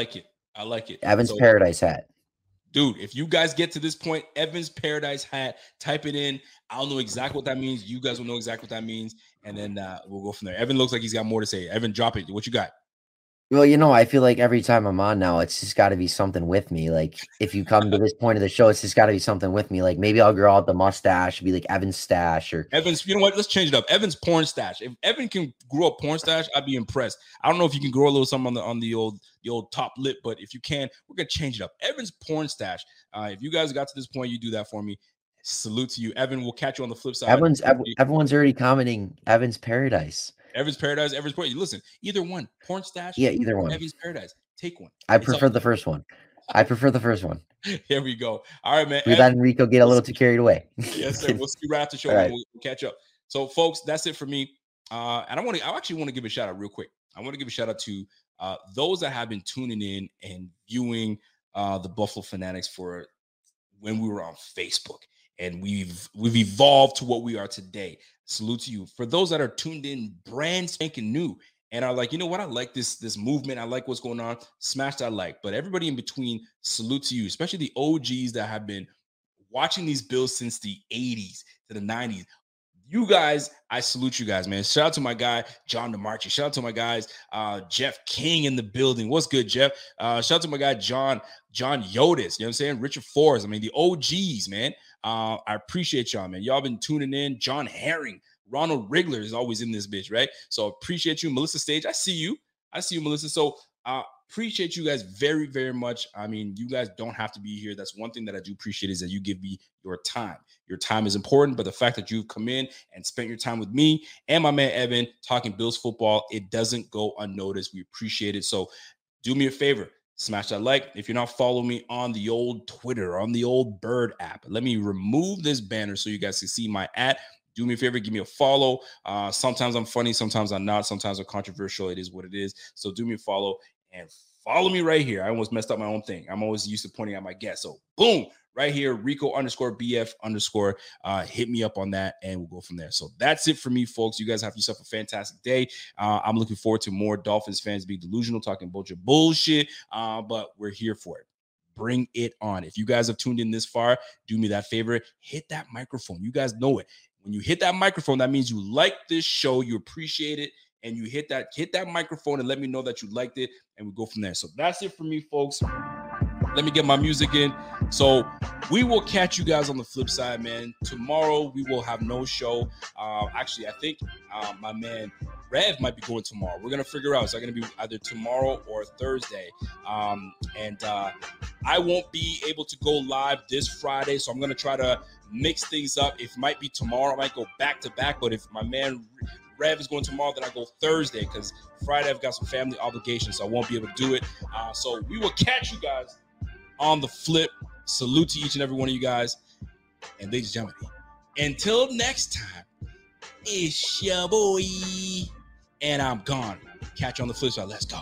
I like it. Evan's So, Paradise hat. dude, if you guys get to this point, Evan's Paradise hat, type it in. I'll know exactly what that means. You guys will know exactly what that means. And then uh, we'll go from there. Evan looks like he's got more to say. Evan, drop it. What you got? Well, you know, I feel like every time I'm on now, it's just got to be something with me. Like, if you come to this point of the show, it's just got to be something with me. Like, maybe I'll grow out the mustache, be like Evan's stash, or Evan's. You know what? Let's change it up. Evan's porn stash. If Evan can grow a porn stash, I'd be impressed. I don't know if you can grow a little something on the on the old the old top lip, but if you can, we're gonna change it up. Evan's porn stash. Uh, if you guys got to this point, you do that for me. Salute to you, Evan. We'll catch you on the flip side. Everyone's ev- everyone's already commenting Evan's Paradise. Evan's Paradise, Evan's Paradise. Listen, either one, porn stash. Yeah, either one. Evan's Paradise. Take one. I it's prefer the first one. I prefer the first one. Here we go. All right, man. We let Enrico get a little too carried away. Yes, sir. We'll see you right after the show. Right. We'll, we'll catch up. So, folks, that's it for me. Uh, and I want to. I actually want to give a shout out real quick. I want to give a shout out to uh, those that have been tuning in and viewing uh, the Buffalo Fanatics for when we were on Facebook. And we've we've evolved to what we are today. Salute to you. For those that are tuned in brand spanking new and are like, you know what, I like this this movement. I like what's going on. Smash that like. But everybody in between, salute to you, especially the O Gs that have been watching these Bills since the eighties to the nineties. You guys, I salute you guys, man. Shout out to my guy, John DeMarchi. Shout out to my guys, uh, Jeff King in the building. What's good, Jeff? Uh, shout out to my guy, John, John Yodis. You know what I'm saying? Richard Forrest. I mean, the O Gs, man. Uh, I appreciate y'all, man. Y'all been tuning in. John Herring, Ronald Rigler is always in this bitch, right? So appreciate you. Melissa Stage, I see you. I see you, Melissa. So uh, appreciate you guys very, very much. I mean, you guys don't have to be here. That's one thing that I do appreciate is that you give me your time. Your time is important, but the fact that you've come in and spent your time with me and my man Evan talking Bills football, it doesn't go unnoticed. We appreciate it. So do me a favor. Smash that like. If you're not following me on the old Twitter, on the old Bird app, let me remove this banner so you guys can see my at. Do me a favor, give me a follow. Uh, sometimes I'm funny, sometimes I'm not. Sometimes I'm controversial. It is what it is. So do me a follow and follow me right here. I almost messed up my own thing. I'm always used to pointing at my guests. So boom, right here, Rico underscore B F underscore. Uh, hit me up on that and we'll go from there. So that's it for me, folks. You guys have yourself a fantastic day. Uh, I'm looking forward to more Dolphins fans being delusional, talking a bunch of bullshit, uh, but we're here for it. Bring it on. If you guys have tuned in this far, do me that favor. Hit that microphone. You guys know it. When you hit that microphone, that means you like this show, you appreciate it, and you hit that hit that microphone and let me know that you liked it, and we go from there. So that's it for me, folks. Let me get my music in. So we will catch you guys on the flip side, man. Tomorrow we will have no show. Uh, actually, I think uh, my man Rev might be going tomorrow. We're going to figure out. It's going to be either tomorrow or Thursday. Um, and uh, I won't be able to go live this Friday, so I'm going to try to mix things up. It might be tomorrow. I might go back to back, but if my man Rev is going tomorrow, then I go Thursday because Friday I've got some family obligations, so I won't be able to do it. Uh, so we will catch you guys on the flip. Salute to each and every one of you guys. And ladies and gentlemen, until next time, it's your boy. And I'm gone. Catch you on the flip side. Let's go.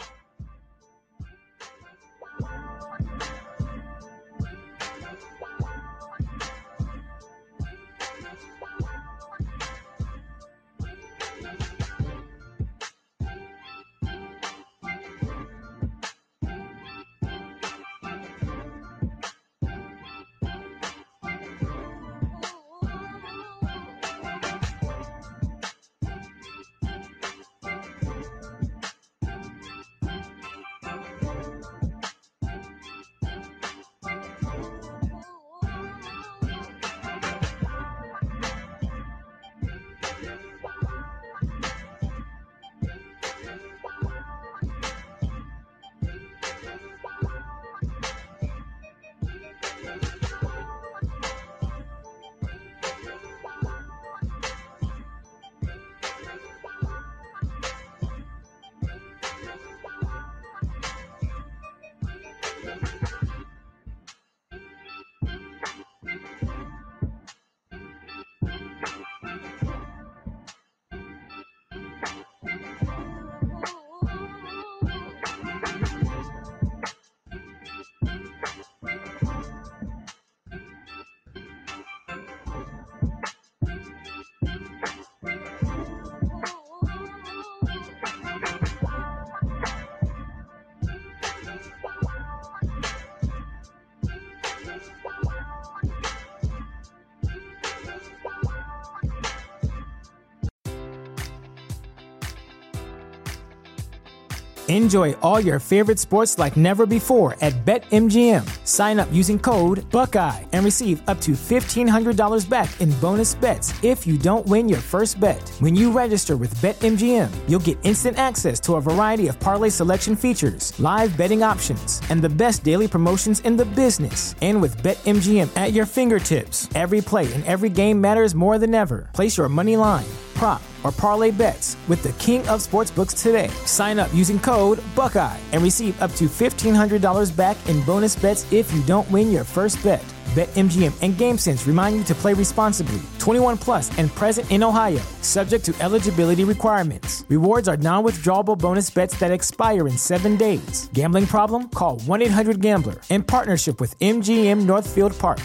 Enjoy all your favorite sports like never before at BetMGM. Sign up using code Buckeye and receive up to fifteen hundred dollars back in bonus bets if you don't win your first bet. When you register with BetMGM, you'll get instant access to a variety of parlay selection features, live betting options, and the best daily promotions in the business. And with BetMGM at your fingertips, every play and every game matters more than ever. Place your money line, prop, or parlay bets with the king of sportsbooks today. Sign up using code Buckeye and receive up to fifteen hundred dollars back in bonus bets if you don't win your first bet. BetMGM and GameSense remind you to play responsibly. twenty-one plus and present in Ohio, subject to eligibility requirements. Rewards are non-withdrawable bonus bets that expire in seven days. Gambling problem? Call one eight hundred gambler in partnership with M G M Northfield Park.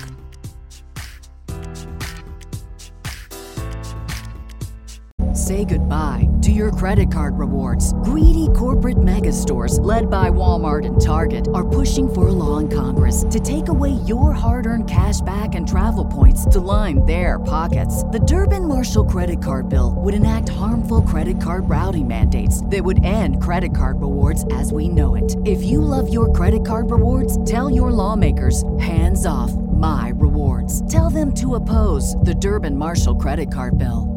Say goodbye to your credit card rewards. Greedy corporate mega stores, led by Walmart and Target, are pushing for a law in Congress to take away your hard-earned cash back and travel points to line their pockets. The Durbin-Marshall credit card bill would enact harmful credit card routing mandates that would end credit card rewards as we know it. If you love your credit card rewards, tell your lawmakers, hands off my rewards. Tell them to oppose the Durbin-Marshall credit card bill.